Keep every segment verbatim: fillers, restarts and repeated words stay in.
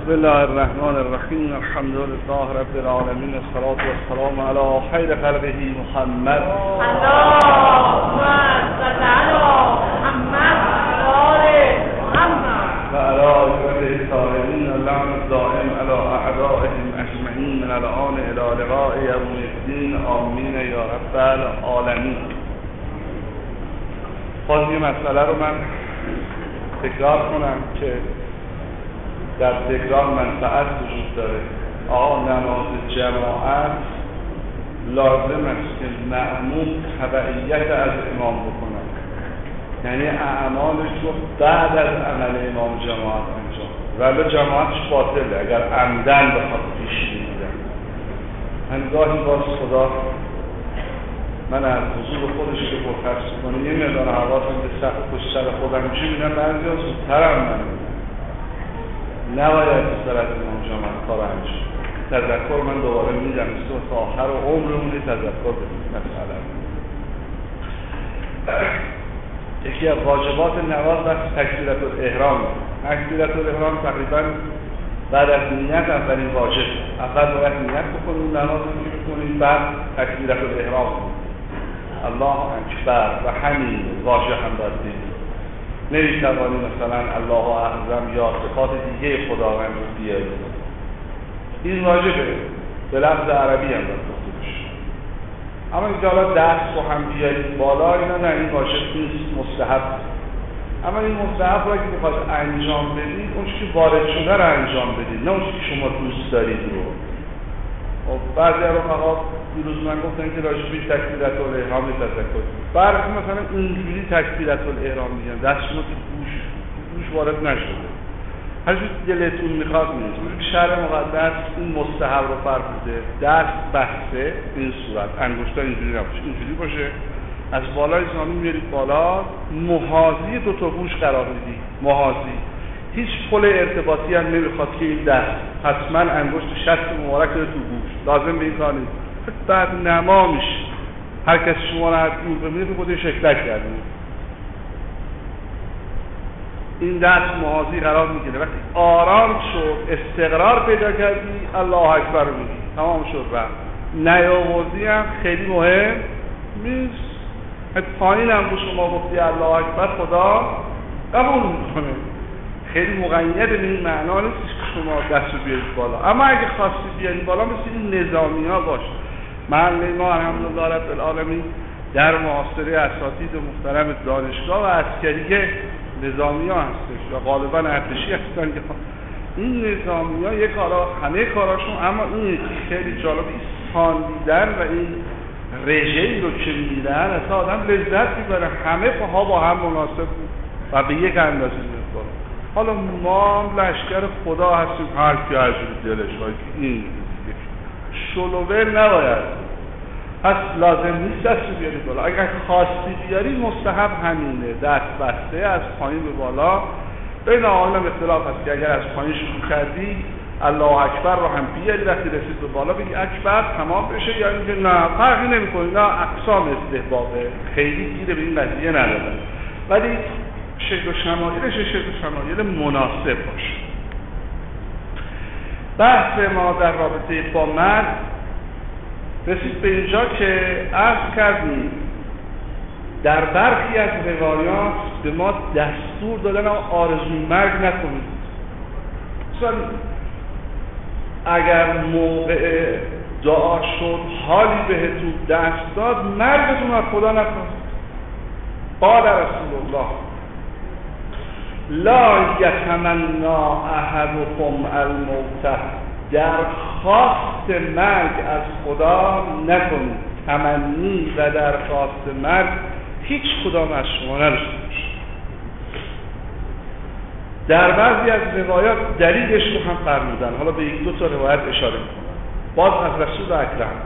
بسم الله الرحمن الرحیم. الحمد لله رب العالمین، الصلاة والسلام علی خیر خلقه محمد. اللهم صل علی محمد و آل محمد و علی آله الطاهرین اللعن الدائم علی اعدائهم اجمعین من الان الی لقاء یوم الدین. آمین یا رب العالمین. باز این مسئله رو من تکرار کنم که در تکرار منفعت وجود داره. آقا نماز جماعت لازم است که مأموم تبعیت از امام بکنن، یعنی اعمالش رو بعد از عمل امام جماعت انجام، ولی جماعتش باطله اگر عمدن بخواد پیش میدن. من گاهی باز خدا من از حضور خودش که پرخرس کنه یه مقدار حواسم به سر پشت سر خودم میشه میدن، بعضی ها زودترم من نباید سر از امام جماعت کار انجام. تذکر من دوباره میدم تا آخر و عمرمون تذکر بدیم. مثلا یکی از واجبات نماز وقت تکبیرت الاحرام. تکبیرت الاحرام تقریبا بعد از نیت اولین واجب. اول باید نیت بکنیم، نماز رو میکنیم، بعد تکبیرت الاحرام الله اکبر و همین واژه هم باید بگیم. نمیتوانی مثلا الله اعظم یا صفات دیگه خداوند رو بیاری. این واجبه، به لفظ عربی هم باید گفته بشه. اما اینجا حالا دست رو هم بیارید بالا، اینا نه، این واجب نیست، مستحب. اما این مستحب رو که میخواد انجام بدید، اون چیزی که وارد شده رو انجام بدید، نه اون چیزی که شما دوست دارید رو. خب بعضی رفقا دیروز من گفتن که راجع به تکبیرت الاحرام تذکر. برخی مثلا اینجوری تکبیرت الاحرام میگن، دست شما تو گوش گوش وارد نشده. هر چیزی دلتون میخواد میگید. شرع مقدس این مستحب رو فرموده، دست بسته این صورت، انگشتا اینجوری نباشه، اینجوری باشه. از بالای زانو میارید بالا، محاذی دو تا گوش قرار میدید. محاذی. هیچ پل ارتباطی هم نمیخواد که این دست حتما انگشت شست مبارک رو تو گوش، لازم به این کار نیست. بعد نما میشه، هر کسی شما رو از دور ببینه تو خودش شکلک کردید. این دست محاذی قرار میگیره. وقتی آرام شد، استقرار پیدا کردی، الله اکبر رو میگی، تمام شد. رفت نیاوردی هم خیلی مهم نیست. پایین هم رو شما گفتی الله اکبر، خدا قبول میکنه. خیلی مقید به این معنا نیست که شما دست رو بیارید بالا. اما اگه خواستی بیارید بالا، مثل این نظامی ها باش. محله ما الحمدلله رب العالمین در معاصره اساتید محترم دانشگاه و عسکری نظامی ها هستش و غالبا ارتشی هستن که این نظامی ها یک کارا همه کاراشون، اما این خیلی جالب ایستان دیدن و این رژه‌ای رو که میدن اصلا آدم لذت میبره. همه پاها با هم مناسب و به یک اندازه میخوره. حالا ما لشکر خدا هستیم، هر کی هر جوری دلش باشه. این شلوور نباید، پس لازم نیست دست بیاری بالا. اگر خواستی بیاری مستحب همینه، دست بسته از پایین به بالا. بین آقایان اختلاف هست که اگر از پایین شروع کردی الله اکبر رو هم بیاری، وقتی رسید به بالا بگی اکبر تمام بشه، یا اینکه نه فرقی نمی‌کنه. نه اقسام استحبابه، خیلی گیر به این قضیه ندادن، ولی شکل و شمایلش شکل و شمایل مناسب باشه. بحث ما در رابطه با مرگ رسید به اینجا که عرض کردیم در برخی از روایات به ما دستور دادن آرزوی مرگ نکنید. مثلا اگر موقع دعا شد حالی بهتون دست داد، مرگتون از خدا نکنید. قال رسول الله لا یتمنا احدکم الموت، درخواست مرگ از خدا نکنید. تمنی و درخواست مرگ هیچ کدام از شما نداشته باشید. در بعضی از روایات دلیلش رو هم فرمودن. حالا به یک دو تا روایت اشاره میکنم. باز از رسول اکرم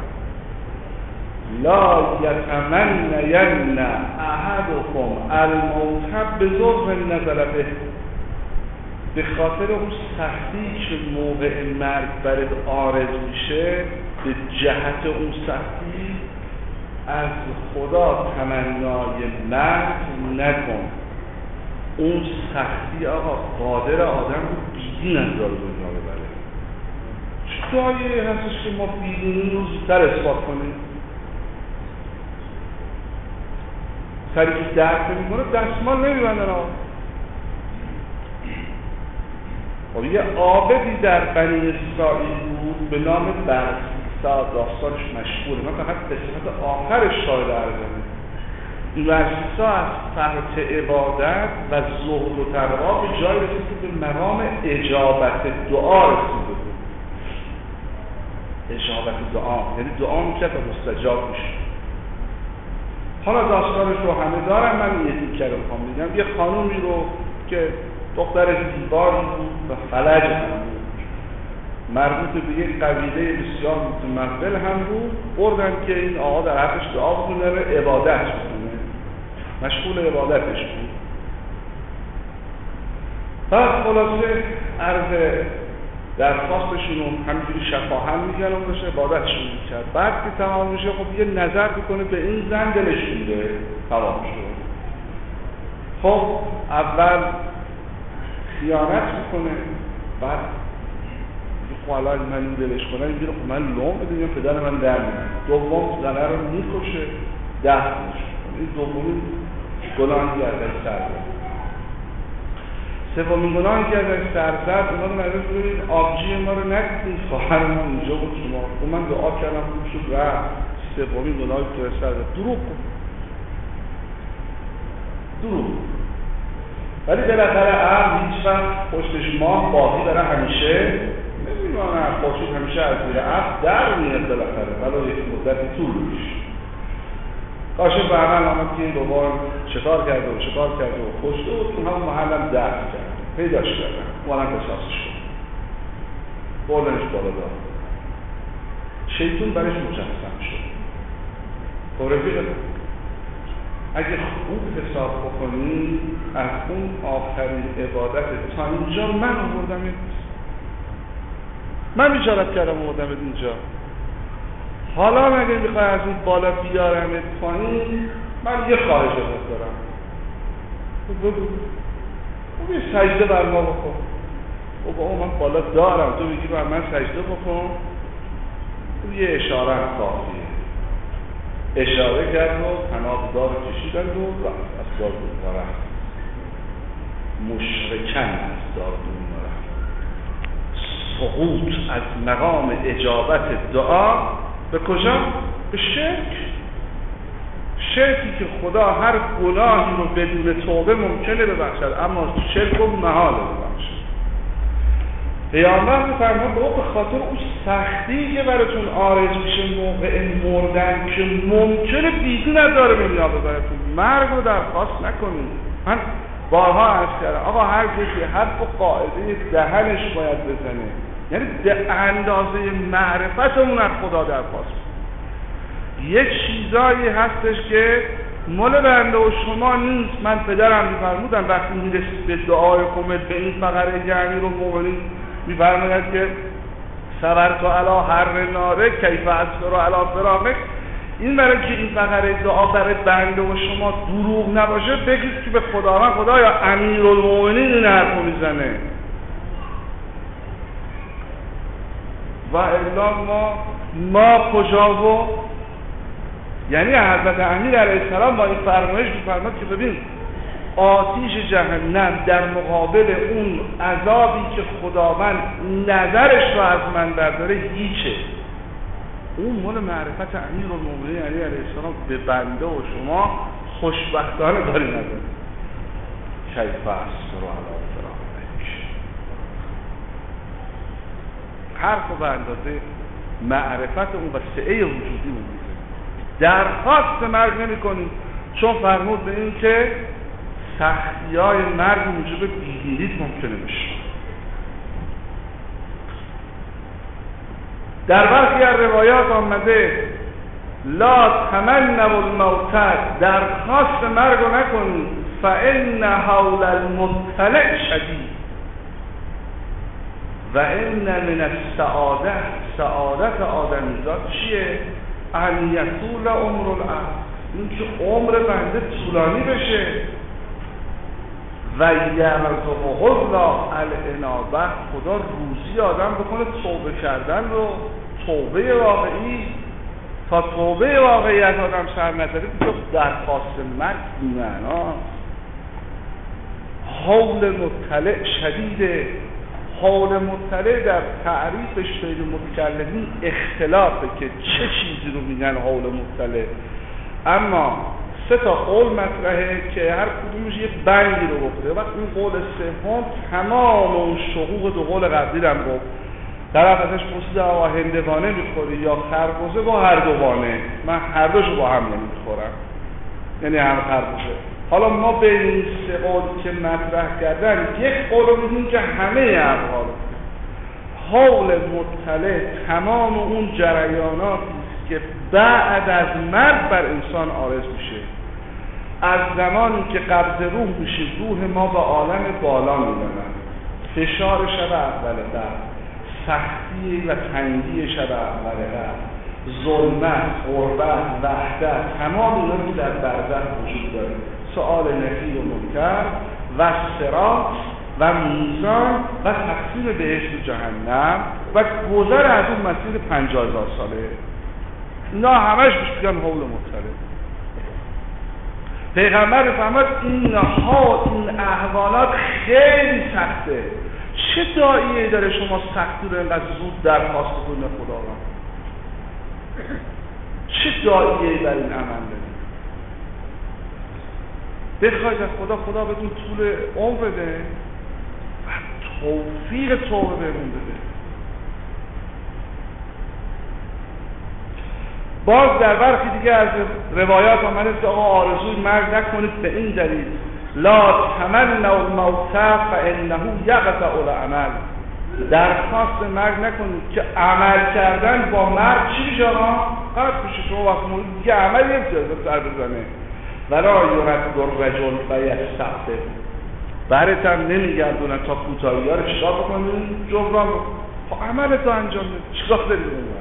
لا یتمنین احدکم الموت بذر نزل به، به خاطر اون سختی که موقع مرگ برات عارض میشه، به جهت اون سختی از خدا تمنای مرگ نکن. اون سختی آقا قادر آدم رو بیدین انجام دنیا ببره. دعایی هستش که ما بیدونی رو زودتر اثبات کنیم. سری که درد نمی‌کنه دستمال نمی‌بندن آقا. خب یه عابدی در بنی اسرائیل بود به نام برسیسا، داستانش مشهوره، من فقط قسمت آخرش شاهد عرضمه. این برسیسا از فرط عبادت و زهد و تقوا به جای رسید که به مقام اجابت دعا رسیده بود. اجابت دعا یعنی دعا میکرد و مستجاب میشه. حالا داستانش رو همه دارم، من یه دیگه رو میخوام بگم. یه خانومی رو که دختر زیبایی بود و فلج هم بود، مربوط به یک قبیله بسیار متمول هم بود، بردن که این آقا در حقش دعا بکنه، عبادت بکنه، مشغول عبادتش بود. پس خلاصه عرض درخواستشون رو همینجوری شفاهن میگن و داشته عبادتشون میکرد. بعد که تمام میشه خب یه نظر میکنه به این زن دلش میده، تمام شد. خب اول خیانت میکنه، بعد خب الان من این دلش کنه این بیره خب من لوم بدیم پدر من در میده. دوم زنه رو میکشه، ده میشه. این دومین گناهی ازش سر زد. سومین گناهی که ازش سر زد اونا رو نظر بگید آبجی ما رو نکردید، خواهر ما اینجا بود شما. و من دعا کردم خوب شد رفت. سومین گناهی که ازش سر زد دروغ بود. دروغ ولی بالاخره عقل هیچ وقت پشتش ماه باقی داره، همیشه نمیدونم خورشید همیشه از زیر عقل در میاد بالاخره، ولی یک مدتی طول میشه. کاشف به عمل آمد که این دوبار شکار کرده و شکار کرده و کشته و تو هم محلم درد کرد، پیداش کردن، اومدن قصاصش شد، بردنش بالا دار. شیطون برش مجسم شد. خب رفیق اگه خوب حساب بکنی از اون آخرین عبادت تا اینجا من آوردمت، من بیچارت کردم آوردمت اینجا. حالا مگه میخوای از اون بالا بیارمت پایین؟ من یه خواهش ازت دارم، بگو اون یه سجده بر ما بکن. و با اون من بالا دارم، تو بگی بر من سجده بکن. اون یه اشاره هم کافیه. اشاره کرد و پناه دار کشیدن و رفت از دار دون رفت. مشرکن از دار دون رفت. سقوط از مقام اجابت دعا به کجا؟ به شرک. شرکی که خدا هر گناهی رو بدون توبه ممکنه ببخشد، اما شرک رو محال ببخشد. پیامبر می‌فرماید به خاطر اون سختی که براتون عارض میشه موقع مردن که ممکنه بیدون از داره دنیا ببرتون، مرگ رو درخواست نکنید. من بارها عرض کردم آقا هر کسی حرف و قاعده دهنش باید بزنه، یعنی به اندازه معرفتمون از خدا درخواست. یک چیزایی هستش که مال بنده و شما نیست. من پدرم می‌فرمودن وقتی می‌رسید به دعای کمل به این فقره گرمی رو موقعی می‌فرماید که صبر تو علا هر ناره کیف اصبر علا فراقک، این برای که این فقره دعا برای بنده و شما دروغ نباشه بگید که به خداوند خدایا امیرالمومنین این حرفو میزنه و الا ما ما کجا و یعنی حضرت امیر علیه السلام با این فرمایش می‌فرماد که ببین آتیش جهنم در مقابل اون عذابی که خداوند نظرش رو از من برداره هیچه. اون مال معرفت امیرالمومنین علی علیه السلام به بنده و شما خوشبختانه داری نداره. کیف اصبر علی فراقک، حرف به اندازه معرفت اون و سعه وجودی اون میزه. درخواست مرگ نمی کنیم چون فرمود به این که سختی های مرگ موجب بیدینیت ممکنه بشه. در برخی از روایات آمده لا تمنوا الموت، درخواست مرگ رو نکنید، فان حول المبتلع شدید و ان من السعاده، سعادت آدمیزاد چیه؟ ان یطول عمر العبد، این که عمر بنده طولانی بشه، و یرزقه الله الانابه، خدا روزی آدم بکنه توبه کردن رو، توبه واقعی. تا توبه واقعی از آدم سر نزده دیگه درخواست مرگ بی‌معناست. حول مطلع شدیده. حول مطلع در تعریفش بین متکلمین اختلافه که چه چیزی رو میگن حول مطلع، اما سه تا قول مطرحه که هر کدومش یه بندی رو گفته. وقت این قول سوم تمام اون شقوق دو قول قبلی رو گفت. طرف ازش پرسیده آقا هندوانه میخوری یا خربزه؟ با هر دوانه، من هر دوشو با هم نمیخورم، یعنی هم خربزه. حالا ما بین این سه قول که مطرح کردن یک قول رو میدونیم که همه احوال حول مطلع تمام اون جریاناتی که بعد از مرگ بر انسان عارض میشه. از زمانی که قبض روح میشه، روح ما به عالم بالا میبرن، فشار شب اول قبل، سختی و تنگی شب اول قبل، ظلمت، غربت، وحدت، تمام اینا رو در برزخ وجود داره. سؤال نفی و منکر و صراط و میزان و تقسیم بهشت و جهنم و گذر از اون مسیر پنجاه هزار ساله. اینا همش میگن حول مطلع. پیغمبر فرمود اینها این احوالات خیلی سخته. چه داعیه داره شما سختی رو اینقدر زود درخواست کنید خداوند؟ چه داعیه برای این عمل داره؟ بخواید از خدا، خدا بهتون طول عمر بده و توفیق توبه بهمون بده. باز در برخی دیگه از روایات آمده که آقا آرزوی مرگ نکنید به این دلیل لا تمنوا الموت فانه یقطع العمل. درخواست مرگ نکنید که عمل کردن با مرگ چی میشه؟ آقا قطع میشه. شما وقت مورد دیگه عمل نمیشه سر بزنه. ولا یرد الرجل فیستعفف، برت هم نمیگردونن تا کوتاهی ها رو چیکار بکنید؟ جبران بکن. عملت رو انجام بده. چیکار داری بکنید؟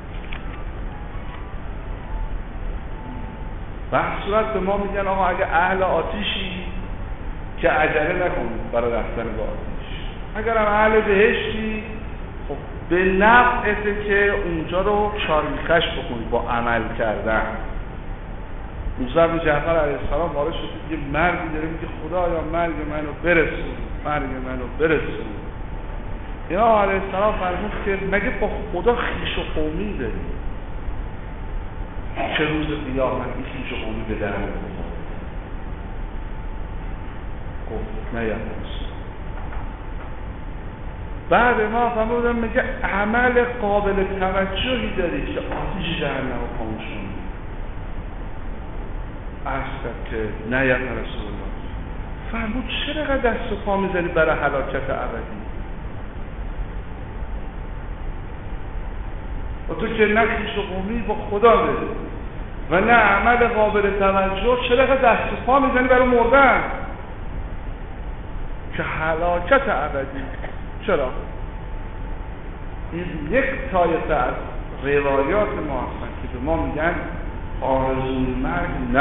به صورت به ما میگن آقا اگه اهل آتیشی که عجله نکنید برای رفتن به آتیش، اگر هم اهل بهشتی خب به نفعته که اونجا رو چاریخش بکنید با عمل کردن. موسی بن جعفر علیه السلام وارد شد یه مردی داره میگه خدایا مرگ منو برسون، مرگ منو برسون. اینا علیه السلام فرمود که مگه با خدا خویش و قومی داری چه روز قیامت این خویش و قومی به درم بخوره؟ گفت نه یا بعد ما فرمودن میگه عمل قابل توجهی داری که آتش جهنم رو خاموش کنی. عرض کرد که نه یا رسول الله. فرمود چرا دست و پا میزنی برای هلاکت ابدی؟ و تو که نه خویش و قومی با خدا داری و نه عمل قابل توجه، چرا دست و پا میزنی برای مردن که هلاکت ابدی؟ چرا؟ این یک طایفه از روایات ما هستن که به ما میگن آرزوی مرگ نه.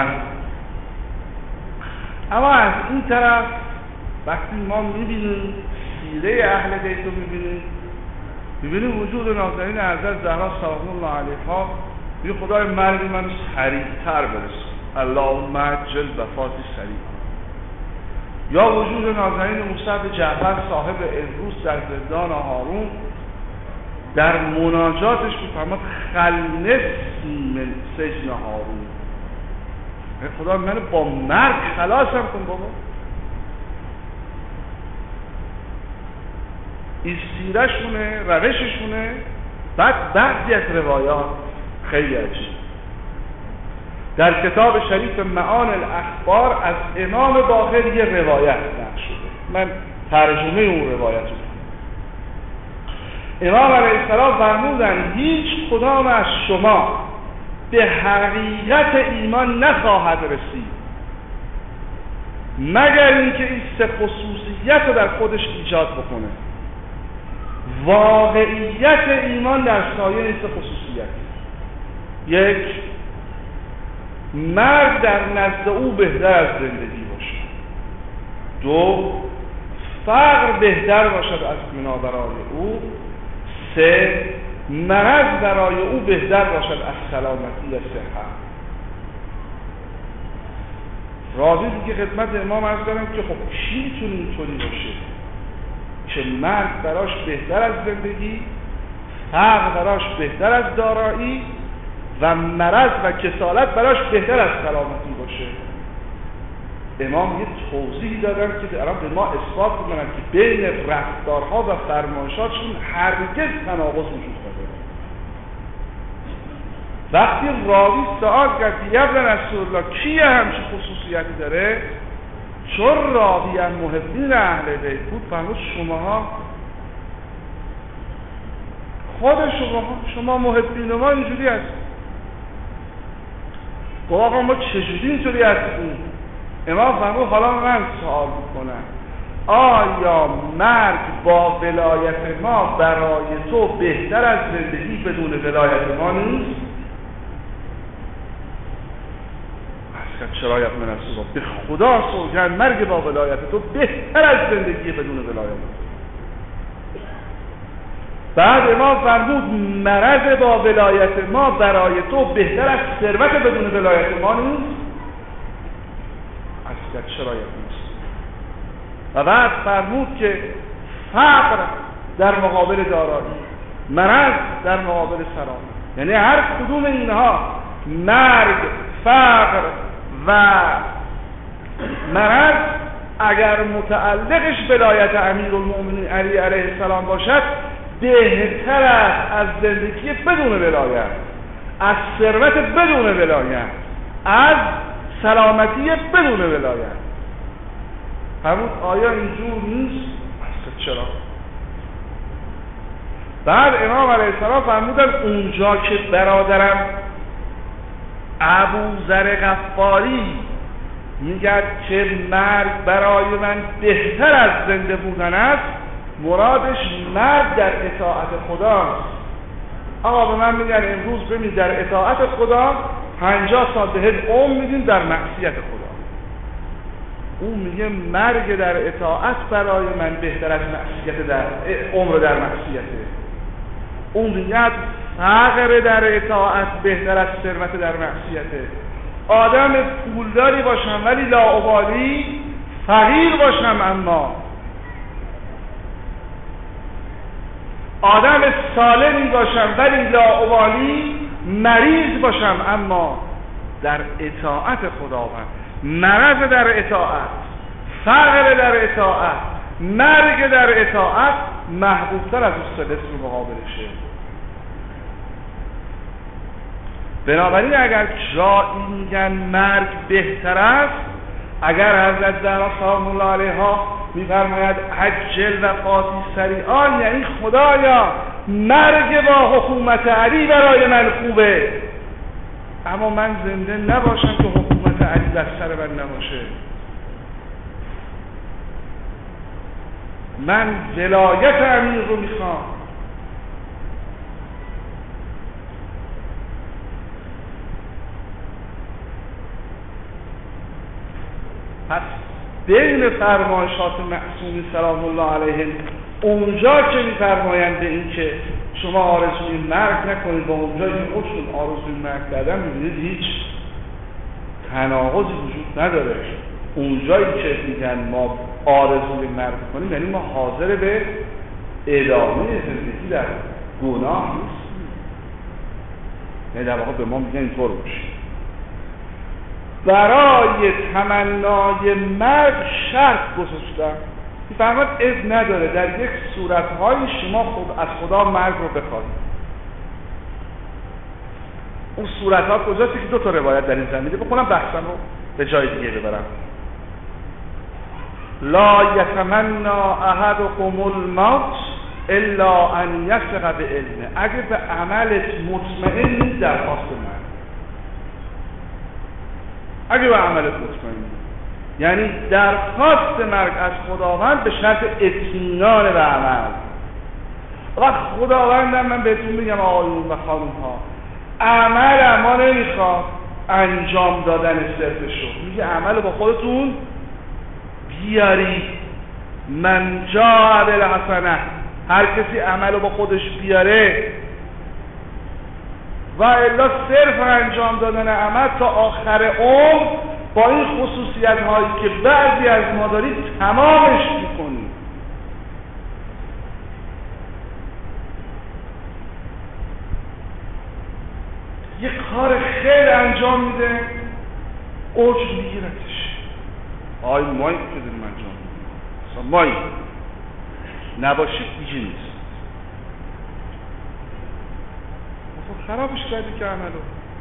اما از این طرف وقتی ما میبینیم سیره اهل بیت رو میبینیم، میبینیم وجود نازنین حضرت زهرا سلام الله علیها، یه خدای مرگ من سریعتر برسون، اللهم عجل وفاتی سریع. یا وجود نازنین موسی بن جعفر صاحب الروس در زندان هارون در مناجاتش میفرماد خلص من سجن هارون، خدا منو با مرگ خلاصم کن بابا. این سیرشونه، روششونه. بعد بعضی از روایات خیلی عجیب در کتاب شریف معان الاخبار از امام باقر یه روایت نقل شده، من ترجمه اون روایت رو. امام علیه السلام فرمودن هیچ کدام از شما به حقیقت ایمان نخواهد رسید مگر اینکه این سه خصوصیت رو در خودش ایجاد بکنه. واقعیت ایمان در سایه این سه خصوصیت: یک، مرگ در نزد او بهتر از زندگی باشه. دو، فقر بهتر باشد از بنا برای او. سه، مرض برای او بهتر باشد از سلامتی و صحت. راضی که خدمت امام عرض کردم که خب چی میتونه اینطوری باشه که مرگ براش بهتر از زندگی، فقر براش بهتر از دارایی و مرض و کسالت براش بهتر از سلامتی باشه؟ امام یه توضیحی دادن که الان به ما اثبات میکنن که بین رفتارها و فرمایشاتشون هرگز تناقض وجود نداره. وقتی راوی سوال کرد یبن رسول الله کی همچین خصوصیتی داره، چون راوی هم محبین اهل بیت بود، فرمود شماها خود شماها شما محبین ما اینجوری هست. گفت آقا ما چجوری اینطوری هستیم؟ امام فرمود حالا من سوال میکنم آیا مرگ با ولایت ما برای تو بهتر از زندگی بدون ولایت ما نیست؟ چرا یقمن رسول الله به خدا سوگند مرگ با ولایت تو بهتر از زندگی بدون ولایت. بعد امام فرمود مرض با ولایت ما برای تو بهتر از ثروت بدون ولایت ما نیست؟ اصلا چرا یقمن. و بعد فرمود که فقر در مقابل دارایی، مرض در مقابل سلامت، یعنی هر کدوم اینها مرگ، فقر و مرض اگر متعلقش ولایت امیرالمؤمنین علی علیه السلام باشد بهتر است از زندگی بدون ولایت، از ثروت بدون ولایت، از سلامتی بدون ولایت. فرمود آیا اینجور نیست؟ اصلا چرا؟ بعد امام علیه السلام فرمودن اونجا که برادرم ابوذر غفاری میگه که مرگ برای من بهتر از زنده بودن است، مرادش مرگ در اطاعت خداست. آقا به من میگن امروز ببین در اطاعت خدا پنجاه سال بهت عمر میدیم در معصیت خدا. اون میگه مرگ در اطاعت برای من بهتر از معصیت در عمر در معصیته. اون میگه فقر در اطاعت بهتر از ثروت در معصیته. آدم پولداری باشم ولی لاابالی، فقیر باشم اما آدم سالمی باشم ولی لاابالی، مریض باشم اما در اطاعت خداوند. مرض در اطاعت، فقر در اطاعت، مرگ در اطاعت محبوبتر از اون سلسل مقابلشه. بنابراین اگر جایی میگن مرگ بهتر است، اگر حضرت زهرا سلام الله علیها میفرماید عجل و قاضی سریعان، یعنی خدایا مرگ با حکومت علی برای من خوبه، اما من زنده نباشم که حکومت علی بر سر من نباشه. من ولایت امیر رو میخوام. پس بین فرمایشات معصوم سلام الله علیه اونجا که میفرمایند به این که شما آرزوی مرگ نکنید با اونجا که خودشون آرزوی مرگ کردن، میبینید هیچ تناقضی وجود نداره. اونجایی که میگن ما آرزوی مرگ کنیم یعنی ما حاضر به ادامه زندگی در گناه نیستیم، یعنی در واقع به ما میگن اینطور باشه. برای تمنای مرگ شرط گذاشتن، میفرماد اذن نداره در یک صورتهای شما خود از خدا مرگ رو بخواهید. اون صورتها کجاست که دو تا روایت در این زمینه بخونم بحثم رو به جای دیگه ببرم. لا یتمنا احدکم الموت الا ان یثق بعلمه. اگه به عملت مطمئن نیست درخواست مرگ، اگه به عملت مطمئن یعنی درخواست مرگ از خداوند به شرط اطمینان به عمل. و خداوندم من بهتون میگم آقایون و خانم ها، عمل ما نمیخواد انجام دادن صرفشو، میگه عمل با خودتون بیاری. من جاء بالحسنه، هر کسی عمل رو با خودش بیاره و الا صرف انجام دادن عمل تا آخر عمر با این خصوصیت هایی که بعضی از ما دارید تمامش میکنید. یک کار خیر انجام میده، اوج میگیرتش. آی مایی که داریم انجام میده، اصلا مایی نباشه دیگه نیست. خرابش کردی که عملو.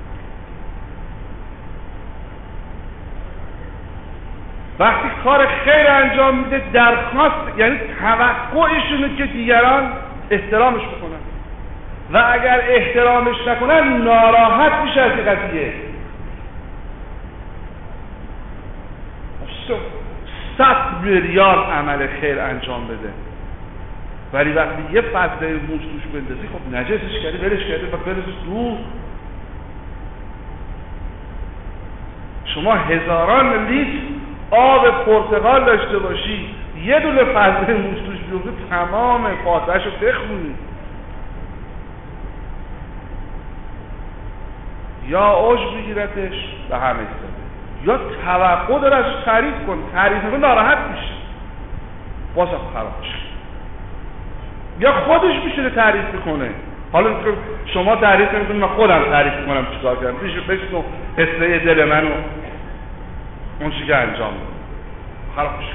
وقتی کار خیر انجام میده درخواست، یعنی توقعشونه که دیگران احترامش بکنن و اگر احترامش نکنن ناراحت میشه از این قضیه. صد میلیارد عمل خیر انجام بده ولی وقتی یه فضله موش توش بندازی، خب نجسش کردی، ولش کردی و برسش دور. شما هزاران لیتر آب پرتقال داشته باشی، یه دونه فضله موش توش بیفته تمام فاتحه‌اش رو بخونی. یا اوج بگیرتش به همه ایستاده، یا توقع داره ازش تعریف کن، تعریف کن ناراحت میشه، بازم خراب میشه. یا خودش میشه تعریف میکنه. حالا شما تعریف نمیکنید، من خودم تعریف میکنم چیکار کردم، پیش بشنو حسه دل منو اون چیزی که انجام میده، خراب میشه.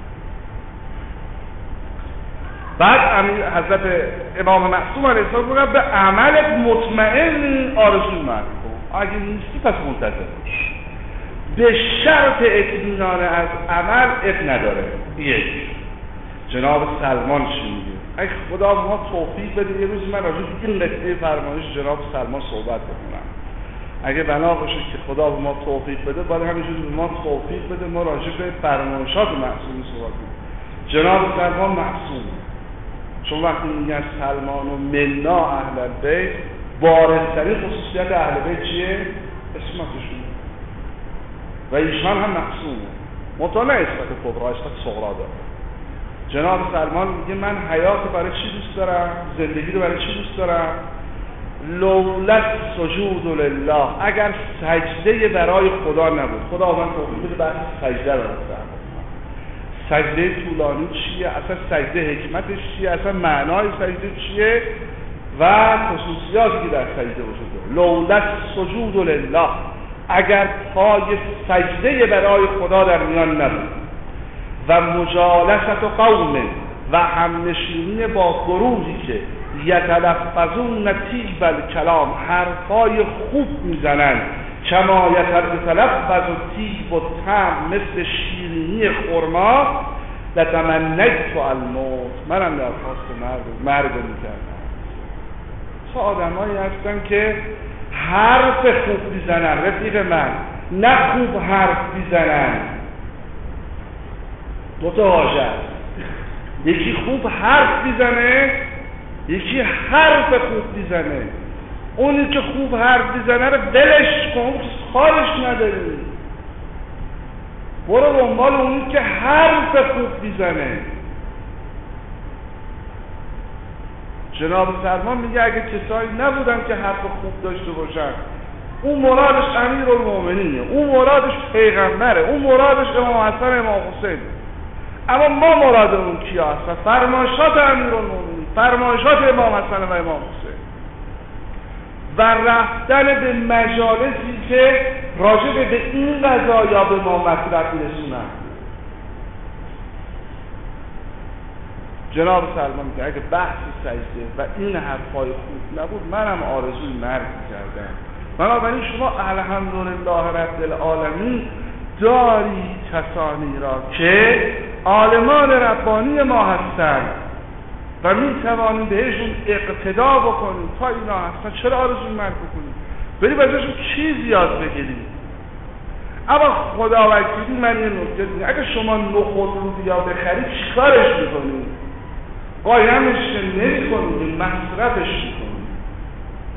بعد امیر حضرت امام معصوم علیه السلام میگه به عملت مطمئن آرزو مرد کن، اگه نیستی پس منتظر باش. به شرط اطمینان از عمل اب نداره. یک جناب سلمان چی میگه؟ اگه خدا ما توفیق بده یه روز من راجع به این قصه فرمایش جناب سلمان صحبت بکنم. اگه بنا باشه که خدا به ما توفیق بده، باید همینجوری به ما توفیق بده ما راجع به فرمایشات معصوم صحبت کنیم. جناب سلمان معصوم، چون وقتی میگن سلمان و منا اهل البیت، بارزترین خصوصیت اهل بیت چیه؟ اسمتشون و ایشان هم معصومه، مطالعه اسمت کبرا، اسمت صغرا داره. جناب سلمان میگه من حیات برای چی دوست دارم؟ زندگی رو برای چی دوست دارم؟ لولت سجود لله، اگر سجده برای خدا نبود، خدا من توفیق بده بعد سجده رو بکنم. سجده طولانی چیه؟ اصلا سجده حکمتش چیه؟ اصلا معنای سجده چیه؟ و خصوصیاتی که در سجده وجود داره. لولت سجود لله، اگر پای سجده برای خدا در میان نبود و مجالست و قوم و همنشینی با گروهی که یتلفظون طیب الکلام، حرفای خوب میزنن، کما یتلفظ طیب و طعم، مثل شیرینی خرما، لتمنیت الموت، منم درخواست مرگ مرگ میکردم. چه آدمایی هستن که حرف خوب میزنن رفیق من، نه خوب حرف میزنن. دو تا واژه است، یکی خوب حرف میزنه، یکی حرف خوب میزنه. اونی که خوب حرف میزنه رو ولش کن، خالش نداری، برو دنبال اونی که حرف خوب میزنه. جناب سلمان میگه اگه کسایی نبودن که حرف خوب داشته باشن، اون مرادش امیرالمومنینه، اون مرادش پیغمبره، اون مرادش امام حسن امام حسین. اما ما مرادمون کیا هستن؟ فرمایشات امیرالمومنین، فرمایشات امام حسن و امام حسین و رفتن به مجالسی که راجع به این قضایا به ما مطرح میرسونن. جناب سلمان میگه اگه بحث سجده و این حرفای خوب نبود، منم آرزوی مرگ می‌کردم. بنابراین شما الحمدلله رب العالمین داری کسانی را که عالمان ربانی ما هستند و می توانیم بهشون اقتدا بکنیم. تا اینا هستن چرا آرزوی مرگ بکنیم؟ بریم ازشون چیز یاد بگیریم. اما خدا وکیلی من یه نکته دیدم، اگه شما نخود رو بیا بخرید چیکارش میکنید؟ قایمش نمی‌کنید، مصرفش میکنید.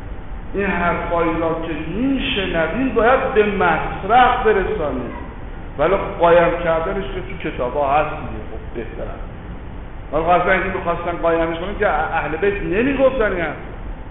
این حرفایی را که میشنوید باید به مصرف برسانید. ولی قایم کردنش که تو کتاب ها هست دیگه، خب بهتره. ولی قصد اینکه بخواستن قایمش کنن که اهل بیت نمیگفتن این هست.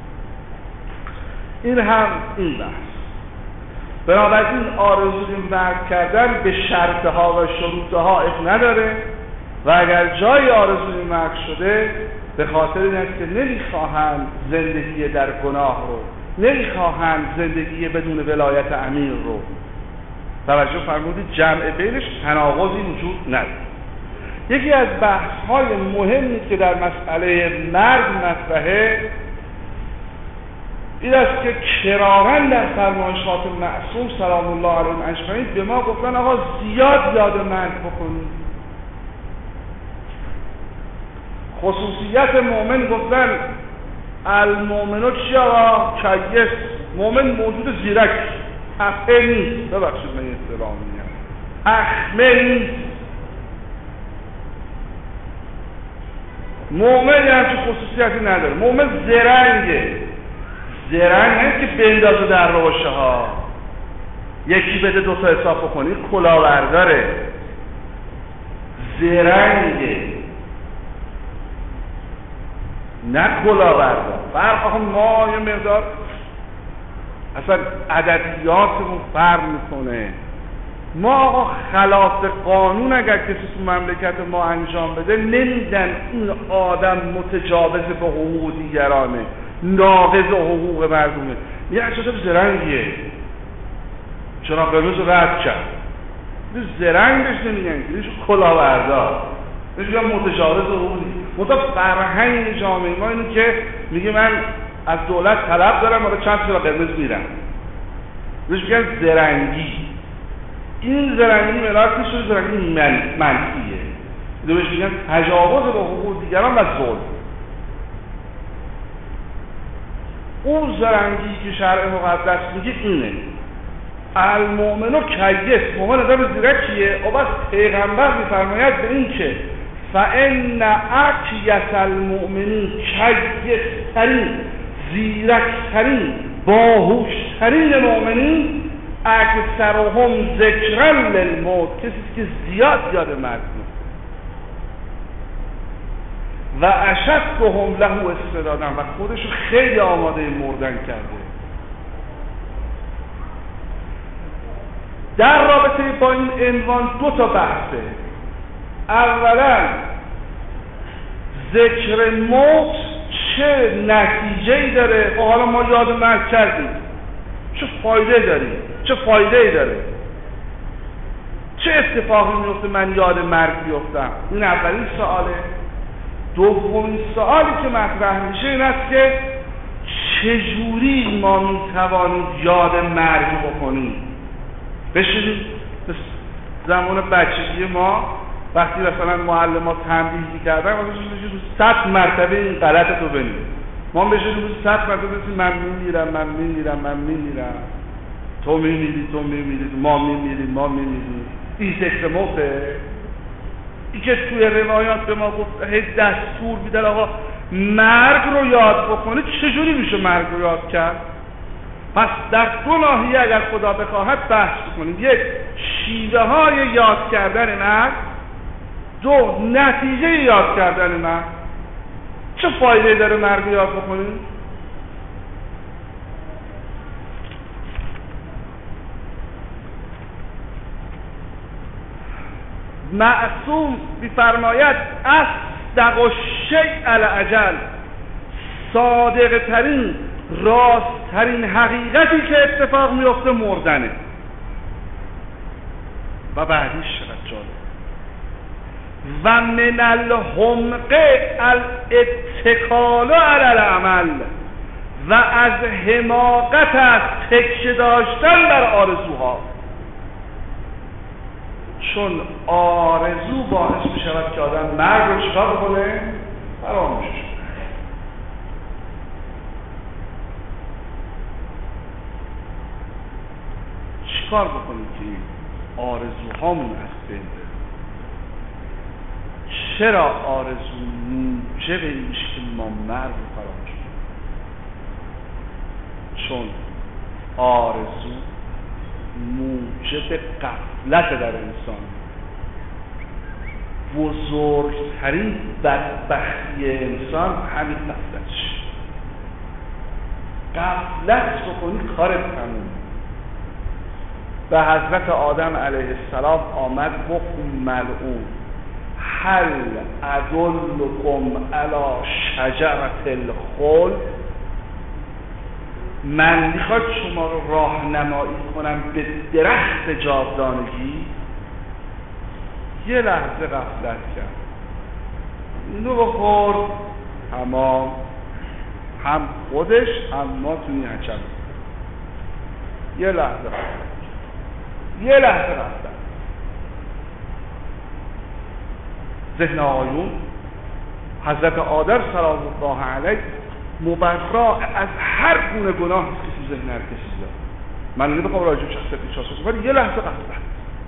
این هم این بحث. بنابراین آرزوی مرگ کردن به شرطها و شروطها اب نداره و اگر جای آرزوی مرگ شده به خاطر این است که نمیخواهند زندگی در گناه رو، نمیخواهند زندگی بدون ولایت امیر رو. توجه فرمودید جمع بینش تناقضی وجود نداره. یکی از بحث‌های مهمی که در مسئله مرگ مطرحه این است که کراراً در فرمایشات معصوم سلام الله علیهم اجمعین به ما گفتن آقا زیاد یاد مرگ بکنید. خصوصیت مؤمن گفتن المؤمنو چی آقا؟ کیس. مؤمن موجود زیرک، اخمه نیست. ببخشید من یه اصطلاح میگم، اخمه نیست. مؤمن همچین خصوصیتی نداره. مؤمن زرنگه. زرنگ نیست که بندازه در روشه ها، یکی بده دو تا حساب بکنی، کلاهبرداره. زرنگه نه کلاهبردار. فرق آخه ما یه مقدار اصلا عددیاتمون فرق میکنه. ما آقا خلاف قانون اگر کسی تو مملکت ما انجام بده نمیدن این آدم متجاوز به حقوق دیگرانه، ناقض حقوق مردمه. میگه اصلا زرنگیه، چرا قرمز رد کرد. زرنگش نمیگن، اینش کلاهبردار، اینش متجاوز حقوق. متا فرهنگ جامعه ما اینه که میگه من از دولت طلب دارم ولی چند تا قرمز میرم. بهش میگن زرنگی. این زرنگی ملاک نیست، زرنگی من منفیه. بهش میگن تجاوز به حقوق دیگران و ظلم. اون زرنگی که شرع مقدس میگه اینه المؤمنو کیس. مؤمن آدم زیرکیه. و بس پیغمبر میفرماید به این که فان اکیس المؤمنین، کیس ترین، زیرک ترین، باهوش ترین مؤمنین اکثرهم ذکرا للموت، کسی که زیاد یاد مرگ و اشدهم له استعدادا و خودشو خیلی آماده مردن کرده. در رابطه با این عنوان دو تا بحثه. اولا ذکر موت چه نتیجه‌ای داره؟ حالا ما یاد مرگ کردیم، چه فایده داره؟ چه فایده‌ای داره؟ چه اتفاقی میفته من یاد مرگ بیفتم؟ این اولین سواله. دومین سوالی که مطرح میشه این است که چجوری ما میتوانیم یاد مرگ بکنیم؟ بشینیم زمان بچگی ما وقتی مثلا معلم‌ها تنبیه می‌کردن ما بشینیم صد مرتبه این غلط رو بگیم. ما بشینیم صد مرتبه بگیم من میمیرم من میمیرم من میمیرم، تو میمیری تو میمیری، ما میمیریم ما میمیریم. این ذکر موته. این که توی روایات به ما گفت هی دستور میدن آقا مرگ رو یاد بکنه. چجوری میشه مرگ رو یاد کرد؟ پس در دو ناحیه اگر خدا بخواهد بحث کنیم. یک، شیوه های یاد کردن مرگ. دو، نتیجه یاد کردن مرگ. چه فایده داره مرگ یاد بکنیم؟ معصوم می‌فرماید اصدق الشیء الاجل، صادق ترین راست ترین حقیقتی که اتفاق میفته مردنه. و بعدیش چقدر جالب. و من الحمق الاتکال علی العمل، و از حماقت از تکیه داشتن بر آرزوها. چون آرزو باعث می شود که آدم مرگ رو چکار بکنه؟ فراموشش کنه. چیکار بکنیم که این آرزوهامون از بین بره؟ چرا آرزو موجب این میشه که ما مرگ رو فراموش کنیم؟ چون آرزو موجب غفلت در انسان. بزرگترین بدبختی انسان همین غفلتش. غفلت بکنی کارت تموم. و حضرت آدم علیه السلام آمد گفت ملعون هل ادلکم علی شجرة الخلد، من میخواد شما رو راهنمایی کنم به درخت جاودانگی. یه لحظه غفلت کرد، اینو بخورد، تمام، هم خودش هم ما تو این هچم. یه لحظه غفلت، یه لحظه غفلت. ذهن آقایون حضرت آدم سلام الله علیه مبرا از هر گونه گناه که تو ذهن هر کسی داره. من نمیخوام راجع به شخصیت ایشون صحبت کنم، ولی یه لحظه غفلت.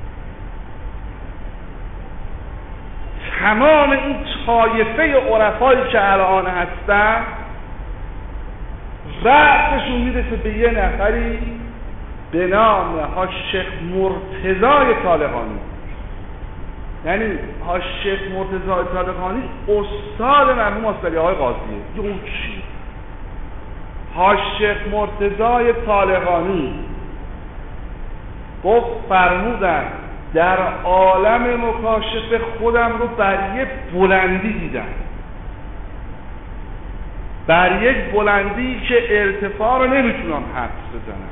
تمام این طایفه عرفایی که الان هستن رأسشون میرسه به یه نفری به نام حاج شیخ مرتضی طالقانی. یعنی حاج شیخ مرتضی طالقانی استاد مرحوم استادی آقای قاضیه. یه اون چی؟ حاج شیخ مرتضی طالقانی گفت فرمودن در عالم مکاشفه خودم رو بر یک بلندی دیدم، بر یک بلندی که ارتفاع رو نمیتونم حدس بزنم.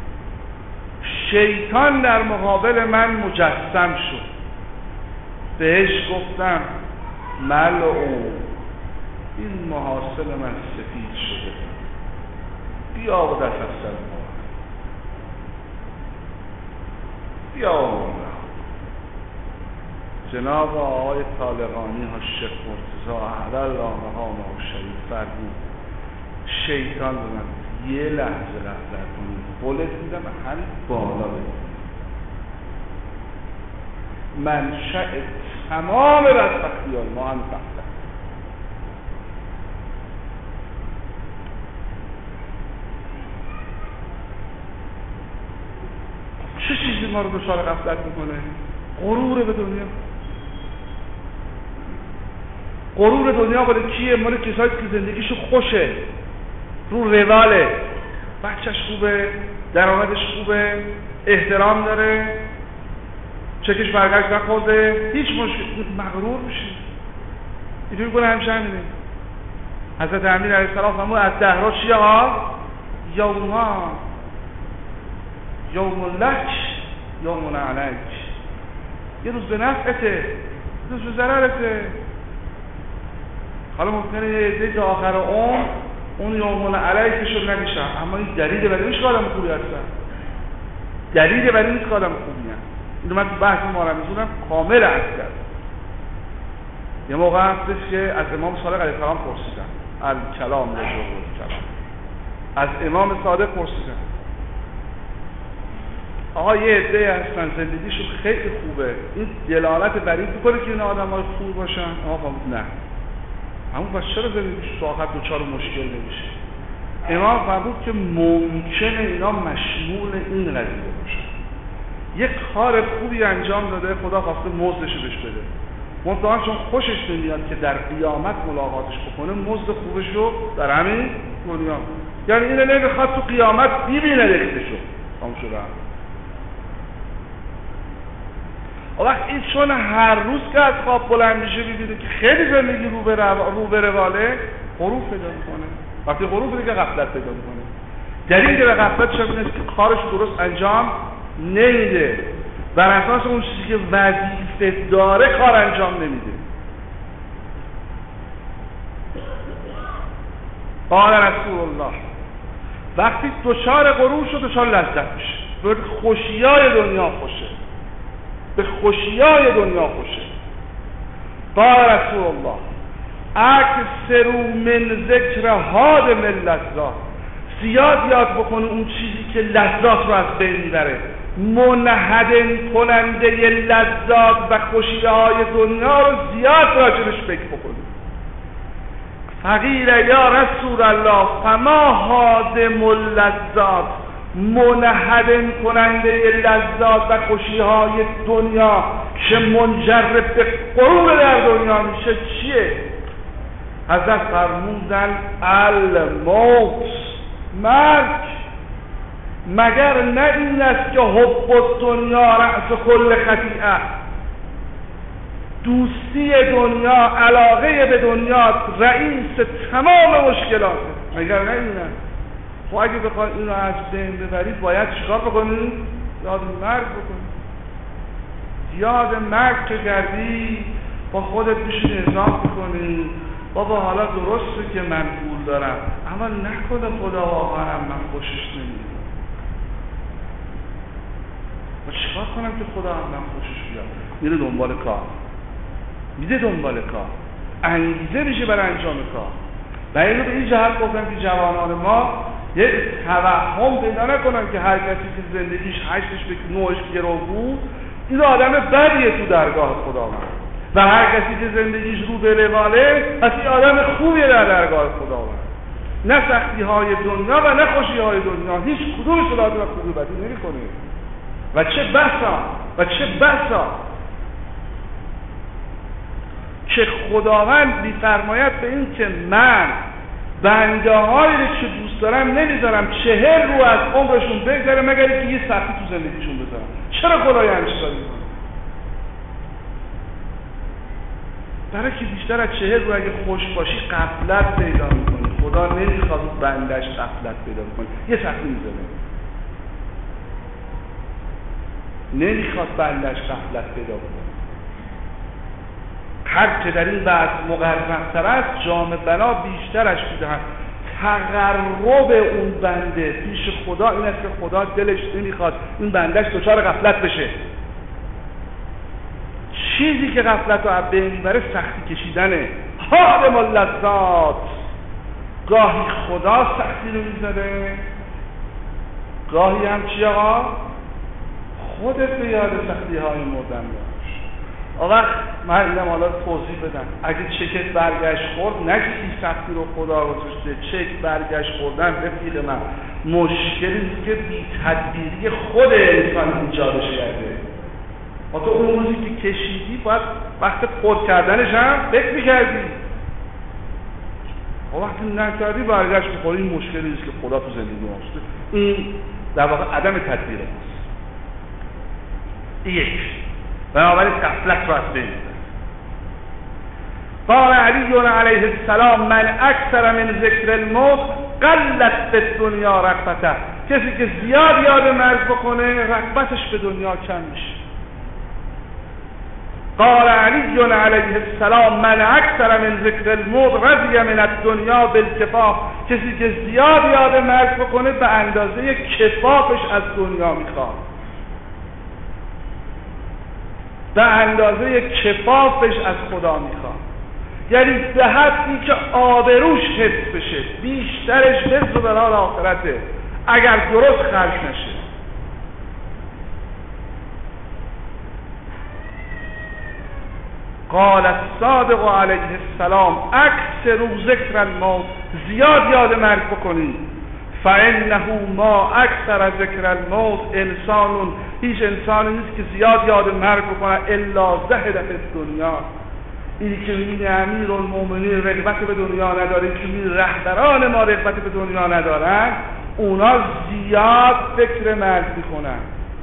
شیطان در مقابل من مجسم شد، بهش گفتم ملعون این محاصل من سفید شده، بیا و دست از سر ما، بیا و جناب آقای طالقانی ها شیخ مرتضی علی الله مقامه و شریف فرمود شیطان به من یه لحظه غفلت کنید، قولت میدم همین بالا بدید. منشأ تمام بدبختی های ما هم غفلت. چه چیزی ما رو دچار غفلت میکنه؟ غرور به دنیا. غرور دنیا مال کیه؟ مال کسایی که زندگیشو خوشه، رو رواله، بچهش خوبه، درآمدش خوبه، احترام داره، چکش برگشت نخورده، هیچ مشکل، مغرور میشه. اینجوری کنه همیشه همینه. حضرت امیر علیه السلام فرمود از دهرها چیه ها؟ یوما یوم لک یوم علیک. یه روز به نفعته، یه روز به ضررته. حالا ممکنه یه عده تا آخر عمر اون یومون علیکش رو نمیشن، اما این دلیل برای نیست که آدم خوبی هستن، دلیل برای نیست که آدم خوبی هستن. اینو من تو بحث مارمیزونم کامل عرض کردم. یه موقع هستش که از امام صادق علیه السلام پرسیدن الکلام رجوع الکلام، از امام صادق پرسیدن آقا یه عده هستن زندگیشون خیلی خوبه، این دلالت بر این میکنه که این آدم‌های خوب باشن؟ آقا فرمود نه. همون پس چرا زندگیش تو آخر دوچار مشکل نمیشه؟ امام فرمود که ممکنه اینا مشمول این قضیه باشن. یک کار خوبی انجام داده، خدا خواسته مزدش بهش بده، منتها چون خوشش نمیاد که در قیامت ملاقاتش بکنه، مزد خوبش رو در همین دنیا، یعنی اینو نمیخواد تو قیامت ببینه ریختشو تمام شده. وقت این چون هر روز که از خواب بلند میشه ببینه که خیلی زندگی رو به رو به رواله، غرور پیدا میکنه. وقتی غرور پیدا که غفلت پیدا میکنه. دلیل به غفلت شب اینه که کارش درست انجام نمیده، بر اساس اون چیزی که وظیفه داره کار انجام نمیده. قال رسول الله وقتی دچار غرور شد دچار لذت میشه، به خوشیای دنیا خوشه، به خوشیای دنیا خوشه. قال رسول الله اکثروا من ذکر هادم اللذات، زیاد یاد بکنه اون چیزی که لذات رو از بین میبره، منهدم کننده لذات و خوشیهای دنیا رو زیاد راجبش فکر بکنه. فقیل یا رسول الله فما هادم اللذات، منهدم کننده لذات و خوشی های دنیا که منجر به غرور در دنیا میشه چیه؟ حضرت فرمودن الموت، مرگ. مگر نه این است که حب الدنیا رأس کل خطیئه، دوستی دنیا، علاقه به دنیا رئیس تمام مشکلاته. مگر نه این است؟ خب اگه بخوای اینو از بین ببرید باید چیکار بکنید؟ یاد مرگ بکنید. یاد مرگ که کردی با خودت بشین حساب بکنی بابا حالا درسته که من پول دارم اما نکنه خدا واقعا من خوشش نمیاد. و چیکار کنم که خدا هم من خوشش بیاد؟ میره دنبال کار، میده دنبال کار، انگیزه میشه برای انجام کار. و اینو به این جهت گفتم که جوانان ما یک توهم پیدا نکنن که هر کسی که زندگیش هشتش به نوعش گرو بود این آدم بدیه تو درگاه خداوند، و هر کسی که زندگیش رو به رواله پس این آدم خوبیه در درگاه خداوند. نه سختی های دنیا و نه خوشی های دنیا هیچ کدوم صلاحات و خوبی بدی نمی کنه. و چه بسا و چه بسا که خداوند می‌فرماید به این که من بنده هایی که دوست دارم نمیذارم چهل رو از عمرشون بگذره مگر اینکه یه سختی تو زندگیشون بذارم. چرا خدای همچین کاری می‌کنه؟ برای که بیشتر از چهل رو اگه خوش باشی غفلت پیدا می‌کنی. خدا نمیخواد بندش غفلت پیدا کنه. یه سختی میذاره. نمیخواد بندش غفلت پیدا کنه. هر که در این بحث مقررتر است جام بنا بیشترش میدهند. تقرب اون بنده پیش خدا این است که خدا دلش نمیخواد این بندش دچار غفلت بشه. چیزی که غفلت رو از بین میبره سختی کشیدنه. حادم اللذات. گاهی خدا سختی رو میذاره، گاهی هم چی آقا؟ خودت به یاد سختی های مردن باش. آقا من اینم حالا توضیح بدم. اگه چکت برگشت خورد نگیدی سختی رو خدا گذاشته، چک برگشت خوردن رفیق من مشکلی که بی تدبیری خود انسان ایجادش کرده. ما تو اون روزی که کشیدی باید وقت خورد کردنش هم فکر میکردی. وقتی نکردی برگشت میخوری این مشکلی است که خدا تو زندگی ماست. این در واقع عدم تدبیر است. یک بنابراین غفلت رو از بین می‌بره. قال علی علیه السلام من اکثر من ذکر الموت قلت به دنیا رغبته. کسی که زیاد یاد مرگ بکنه رغبتش به دنیا کم میشه. قال علی علیه السلام من اکثر من ذکر الموت رضی من الدنیا بالکفاف. کسی که زیاد یاد مرگ بکنه به اندازه کفافش از دنیا میخواد، به اندازه کفافش از خدا میخواد. یعنی به حدی که آبروش حفظ بشه، بیشترش حفظ و برای آخرته اگر درست خرج نشه. قال الصادق علیه السلام اکثروا ذکر الموت. زیاد یاد مرگ بکنید. فانه ما اکثر ذکر الموت انسان. هیچ انسانی نیست که زیاد یاد مرگ بکنه الا زهد فی الدنیا. اینی که میبینی امیر المؤمنین رغبت به دنیا نداره، که میبینی رهبران ما رغبت به دنیا ندارن، اونا زیاد فکر مرگ میکنن.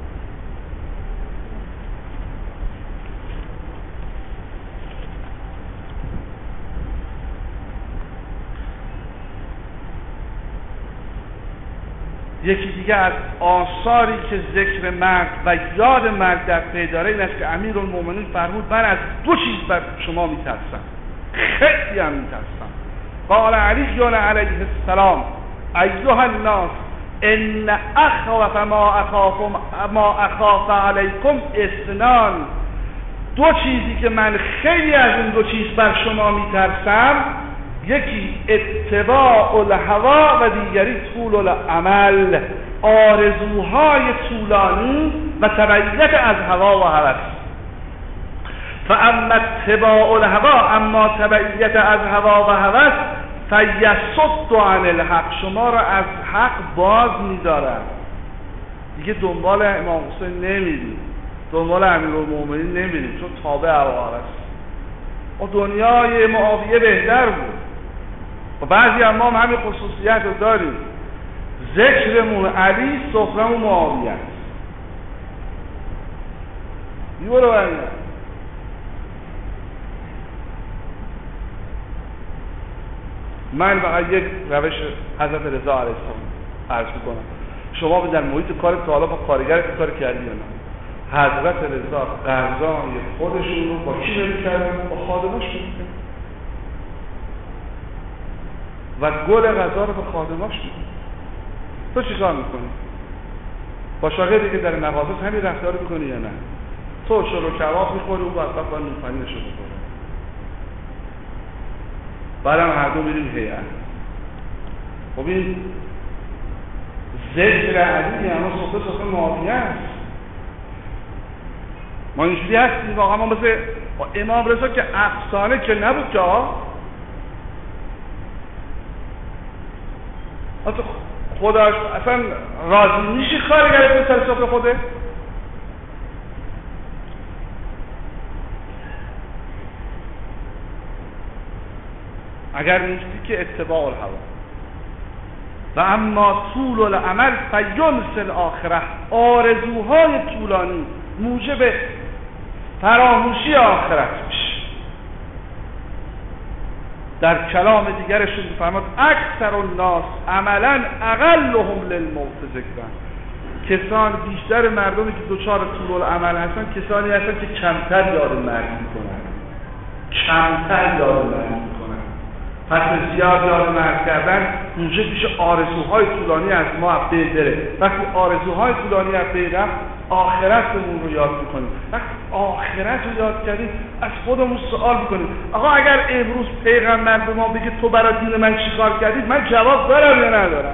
یکی دیگه از آثاری که ذکر مرگ و یاد مرگ در پی داره این است که امیرالمومنین فرمود من از دو چیز بر شما میترسم، خیلی هم میترسم. قال علی علیه السلام ایها الناس ان اخوف ما اخاف ما اخاف علیکم اثنان. دو چیزی که من خیلی از این دو چیز بر شما میترسم، یکی اتباع الهوا و دیگری طول الامل، آرزوهای طولانی و تبعیت از هوا و هوس. فاما اتباع الهوا، اما تبعیت از هوا و هوس، فیصد عن الحق، شما را از حق باز می‌دارد. دیگه دنبال امام حسین نمیریم، دنبال امیرالمومنین نمیریم، چون تابع ابوهریره است. و دنیای معاویه بهتر بود. و بعضی اما هم همین خصوصیت رو داریم، ذکرمون علی، سفرمون معاویه است. بیبرو بریم من فقط یک روش حضرت رضا علیه السلام عرض میکنم. شما به در محیط کار تا حالا با کارگر کار کردی یا نه؟ حضرت رضا غذای خودشون رو با کی نمی‌کردن؟ با خادماش می‌کردن و گل غذا رو به خادماش می‌کردن. تو چی کار می‌کنی؟ با شاگردی که در مغازه همین رفتار رو می‌کنی یا نه؟ تو شلو کباب می‌خوری، اون بعد با نون‌پنیرش رو می‌خوره. بعدم هر دو میریم هیئت. خب این ذکر علی اما صحبت صحبت معاویه است. ما اینجوری هستیم واقعا. ما مثل امام رضا که افسانه که نبود که اصلا خداش اصلا راضی میشی کارگره به سر سفره خوده؟ اگر نیستی که اتباع الهوا. و اما طول العمل فینس الاخره، آرزوهای طولانی موجب فراموشی آخرت میشه. در کلام دیگرشون میفرماد اکثر الناس عملا اقلهم للموت ذکرا. کسان بیشتر مردمی که دوچار طول العمل هستن کسانی هستن که کمتر یاد مرگ میکنن، کمتر یاد مرگ میکنن. پس زیاد یاد مرگ کردن موجب میشه آرزوهای طولانی از ما از بین بره. وقتی آرزوهای طولانی از بین رفت آخرتمون رو یاد میکنیم. وقتی آخرت رو یاد کردیم از خودمون سوال میکنیم آقا اگر امروز پیغمبر به ما بگه تو برای دین من چی کار کردی، من جواب دارم یا ندارم؟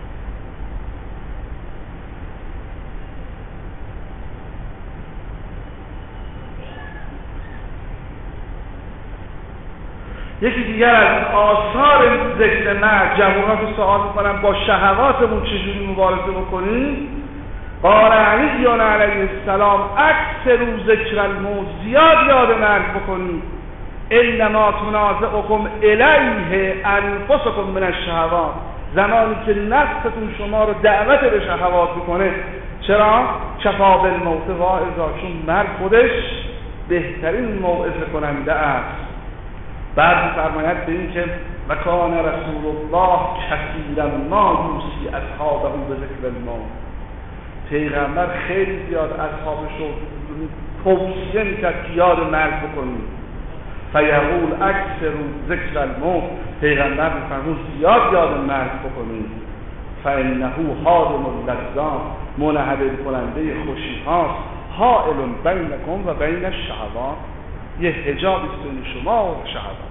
یکی دیگر از آثار ذکر مرگ، جوانات رو سوال میکنم با شهواتمون چجوری مبارزه بکنیم؟ قال علی علیه السلام اکثر ذکر الموت، زیاد یاد مرگ بکنید. انما تنازعکم الیه انفسکم من الشهوات، زمانی که نفستون شما رو دعوت به شهوات میکنه. چرا؟ کفا بالموت واعظا، چون مرگ خودش بهترین موعظه کننده است. بعد فرماید به این که و کان رسول الله کثیرا ما یوصی اصحابه به ذکر الموت، پیغمبر خیلی زیاد اصحابش رو توصیه میکرد که یاد مرگ بکنید. فیقول اکثر ذکر الموت، پیغمبر میفرمود زیاد یاد مرگ بکنید. فانه حادم اللذات، منحدر کننده خوشی هاست. حائل بینکم و بین الشهوات، یه حجاب است بین شما و شهوات.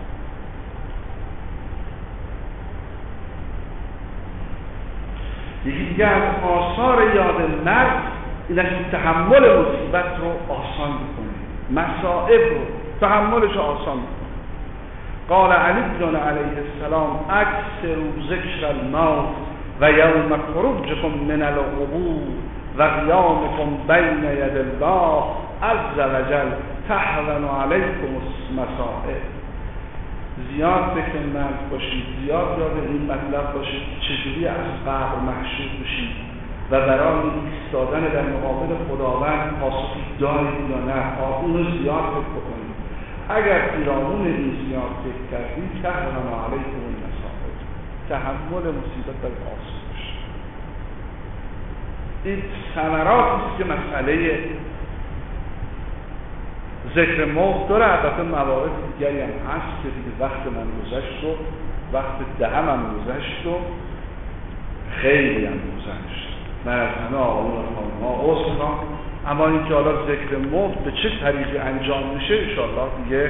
یکی دیگه از آثار یاد مرگ این است که تحمل مصیبت رو آسان بکنید، مصائب رو تحملش رو آسان بکنید. قال علی علیه السلام اکثر ذکر الموت و یوم خروجکم من القبور و قیامکم بین ید الله عز وجل تهون علیکم المصائب. زیاد فکر مرگ باشید، زیاد یاد این مطلب باشید چجوری از قبر محشور بشید و برای ایستادن در مقابل خداوند پاسخی دارید یا نه، اون رو زیاد فکر بکنید. اگر پیرامون این زیاد فکر کردید تهون علیکم المصائب، تحمل مصیبت در آسان بشه. این ثمراتی است که مسئله ذکر موت داره. البته موارد دیگری هم هست که دیگه وقت من گذشت و وقت دهم هم گذشت و خیلی هم گذشت. من از همه آقایون و خانم‌ها عذر می‌خوام، اما اینکه حالا ذکر موت به چه طریقی انجام میشه انشاءالله دیگه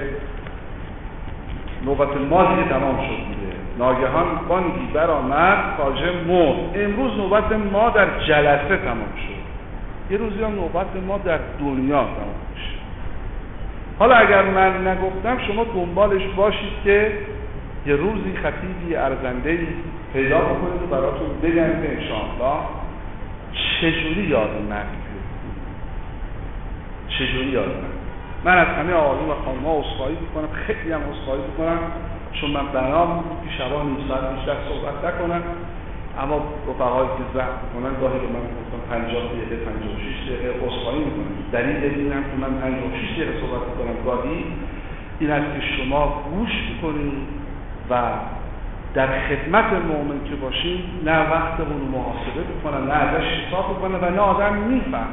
نوبت ما دیگه تمام شد دیگه. ناگهان بانگی برآمد خواجه مرد. امروز نوبت ما در جلسه تمام شد، یه روزی هم نوبت ما در دنیا تمام میشه. حالا اگر من نگفتم شما دنبالش باشید که یه روزی خطیبی ارزنده‌ای پیدا بکنید و براتون بگم که انشاءالله چجوری یاد مرگ بیفتیم؟ چجوری یاد مرگ؟ من از همه آقایون و خانم‌ها عذرخواهی میکنم، خیلی هم عذرخواهی میکنم، چون من بنام که شبا نیم ساعت بیشتر صحبت نکنم، اما رفقایی که زحمت میکنن گاهی که من گفتم پنجاه دقیقه پنجاه و شش دقیقه عذرخواهی میکنم. دلیل اینم که من پنجاه و شش دقیقه صحبت میکنم گاهی این است که شما گوش میکنید و در خدمت مؤمن که باشید نه وقتمون رو محاسبه بکنن، نه ازش حساب بکنن و نه آدم میفهم.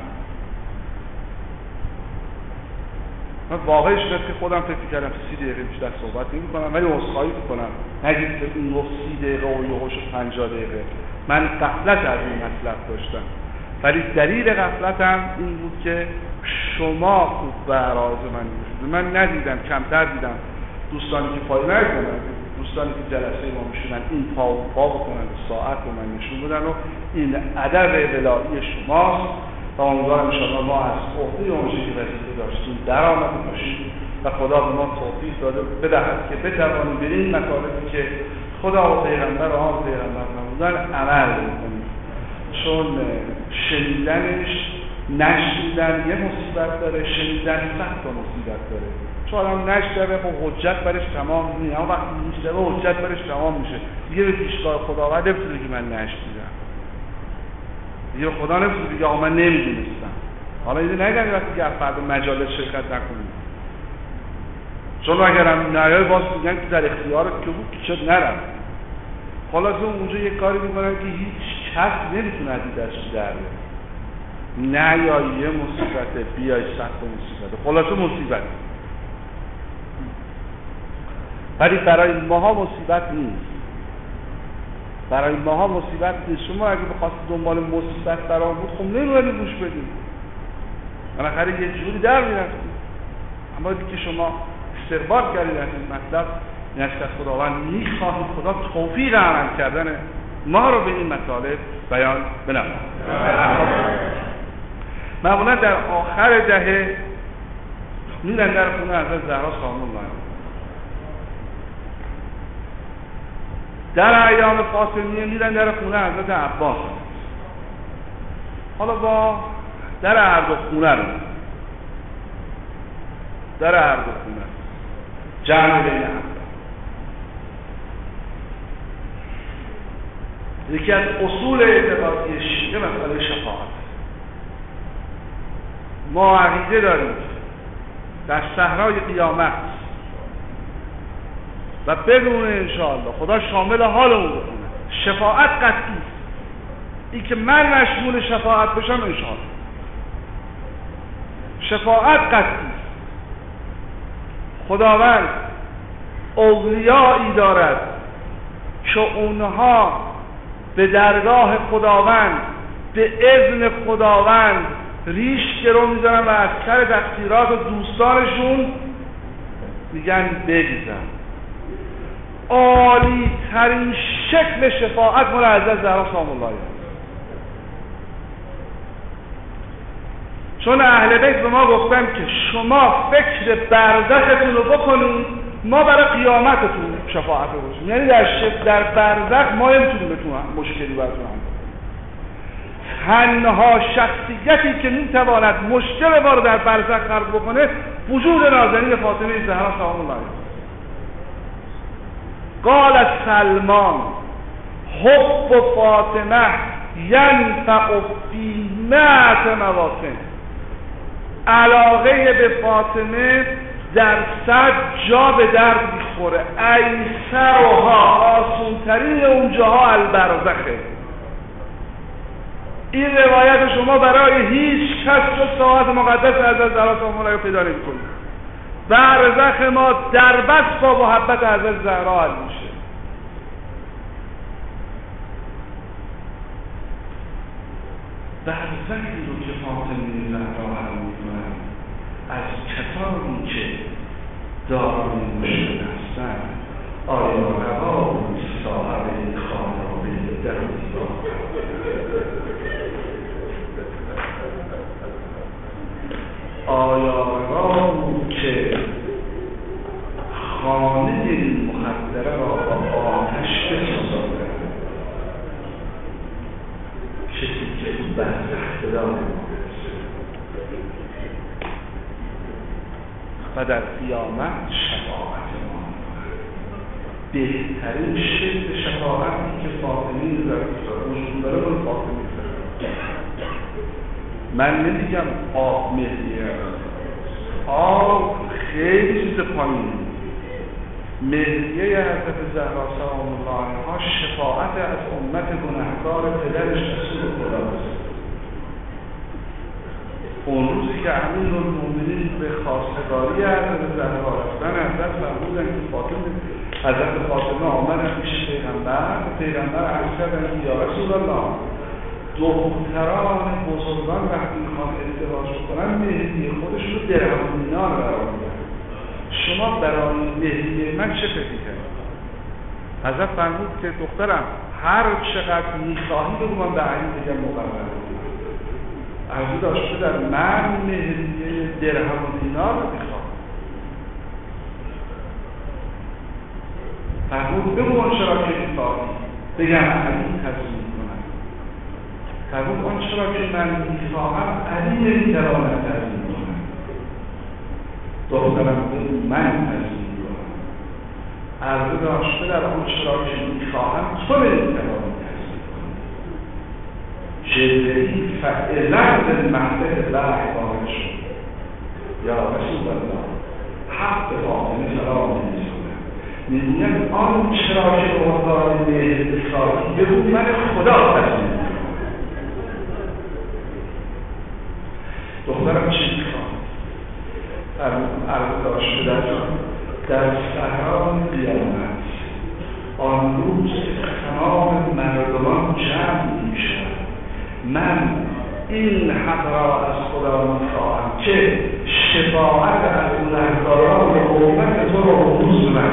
من واقعی شده که خودم فکر کردم سی دقیقه بیشتر صحبت نمی کنم، ولی عذرخواهی میکنم نگید که این گفت سی دقیقه و یهوش پنجاه دقیقه. من غفلت از این مطلب داشتم، ولی دلیل غفلتم این بود که شما خوب به عراض من میشود. من ندیدم، کمتر دیدم دوستانی که پای نکنن، دوستانی که جلسه ما میشونن این پا و پا بکنن و ساعت رو من نشون بدن و این ادب الهی شماست و امیدوارم انشاءالله ما از عهده اونچه که وظیفه داشتیم در آمده باشیم و خدا به ما توفیق داده بدهد که بتوانیم به این مطالبی که خدا و پیغمبر و آن پیغمبر نمودن عمل بکنیم، چون شنیدنش نشنیدن یه مصیبت داره، شنیدن صد تا مصیبت داره. چون آدم نشنوه خب حجت برش تمام نیست، اما وقتی میشنوه حجت برش تمام میشه، دیگه به پیشگاه خداوند نمیتونه که من نشنیدم، دیگه خدا نمیتونه بگه آقا من نمیدونستم. حالا اینو نگم وقتی که فردا مجالس شرکت نکنیم، چون اگرم نیای باز میگن که در اختیارت که بود که شد نرم. خلاص اونجا یه کاری میکنن که هیچ کس نمیتونه از این دست در بیاره. نه یا یه مصیبته بیای سخت مصیبته، خلاص مصیبت، ولی برای ماها مصیبت نیست. برای ماها مصیبت نیست. شما اگه بخواستید دنبال مصیبت برام بود خب نمی‌اومدید گوش بدید، بالاخره یه جوری در می‌رفتید. اما دیگه شما استقبال کردید از این مطلب، این است که خداوند می‌خواهید خدا توفیق عمل کردن ما رو به این مطالب بیان بنماید. معمولا در آخر دهه میرن در خونه حضرت زهرا سلام الله علیها. در ایام فاطمیه میرن در خونه حضرت عباس. حالا با در هر دو خونه رو در هر دو خونه جمع بین هم. یکی از اصول اعتقادی شیعه مسئله شفاعت. ما عقیده داریم در صحرای قیامت و بدون انشاءالله خدا شامل حالمون بکنه شفاعت قطعی است. این که من مشمول شفاعت بشم انشاءالله شفاعت قطعی است. خداوند اولیایی دارد که اونها به درگاه خداوند به اذن خداوند ریش گرو میزنن و از سر تقصیرات و دوستانشون میگن بگذر. عالی ترین شکل شفاعت مال حضرت زهرا سلام الله علیها. چون اهل بیت به ما گفتن که شما فکر برزختون رو بکنید، ما برای قیامتتون شفاعت رو باشیم. یعنی در شب در برزخ ما نمیتونیم بهتون مشکلی براتون هم. تنها شخصیتی که میتواند مشکل ما رو در برزخ خلق بکنه وجود نازنین فاطمه زهرا سلام الله علیها. قال سلمان حب فاطمه ینفع فی مئت مواطن. علاقه به فاطمه در صد جا به درد میخوره. ایسرها آسونترین اون جاها البرزخه. این روایت شما برای هیچ کس جز ساعت مقدس حضرت زهرا سلام الله علیها پیدا نمی‌کنید. برزخ ما در بس با محبت حضرت زهرا حل میشه. برزخی رو که فاطمه زهرا حل میکنن از کسانی که دارای مشکل هستن آیا روا صاحب این خانه رو به در و دیوار آیا روا که خانه این مخدره را با آتش بسازد؟ کسی که بحث اقتدار ما و در قیامت شفاعت ما بهترین شکل شفاعتی که فاطمی زرتشت وجود داره اون فاطمی زرتشت. من نمیگم آب مهدیه، آب خیلی چیز پایین. مهدیه حضرت زهرا سلام الله علیها شفاعت از امت گنهکار پدرش رسول خداست. اون روزی که امیرالمومنین به خواستگاری حضرت زهرا رفتن، حضرت فرمودن که فاطمه حضرت فاطمه آمدن پیش پیغمبر، پیغمبر عرض کردن که یا رسول الله، دختران بزرگان وقتی میخوان ازدواج کنن مهدی خودشون رو درهم و دینار قرار میدن، شما برای مهدی من چه فکر کردید؟ حضرت فرمود که دخترم هر چقدر میخواهی بگو من به علی بگم مقرر کنم. عرضی داشته در من مهدی درهم و دینار رو میخوام. فرمود بگو اون چرا که میخواهی بگم علی تضمین کنم. فرمود اون چرا که من میخواهم علی نمیتواند تضمین کنم. دخترم بگو من تضمین کنم. عرضی داشته در اون چرا که میخواهم تو نمیتواند تضمین کنم. جبرئیل فاذن المهد وحی وارد شد. یا رسول الله، حق فاطمه سلام علیه میگوید آن چرا که مقدار میخواهی بگو من خدا تضمین کنم. دخترم چی میخواد؟ عرض داشته در در صحرای قیامت آن روز که تمام مردمان جمع میشن، من این حق را از خدا میخواهم که شفاعت از گنهکاران امت تو را بروز من.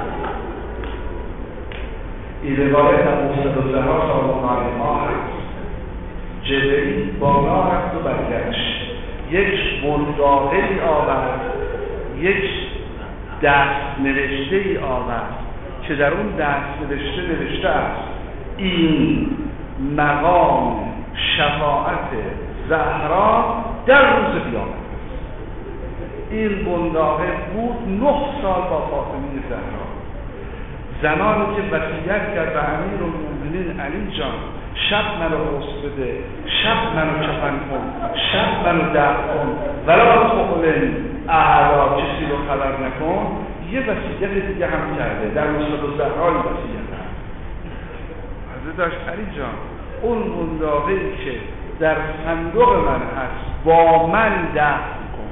این روایت از موسی زهرا سلام الله علیها هست. جبرئیل بالا رفت و برگشت، یک بنداغه‌ای آورد، یک دست نوشته‌ای آورد که در اون دست نوشته نوشته است این مقام شفاعت زهرا در روز قیامت. این بنداغه بود نه سال با فاطمه زهرا. زمانی که وصیت کرد به امیرالمومنین علی جان شب منو غسل بده، شب منو کفن کن، شب منو دفن کن، ولا تخلن اعلا کسی رو خبر نکن، یه وصیت دیگه هم کرده در مسجد زهرای وصیت کرد. حضرت داشت علی جان اون بنداغه‌ای که در صندوق من هست با من دفن کن.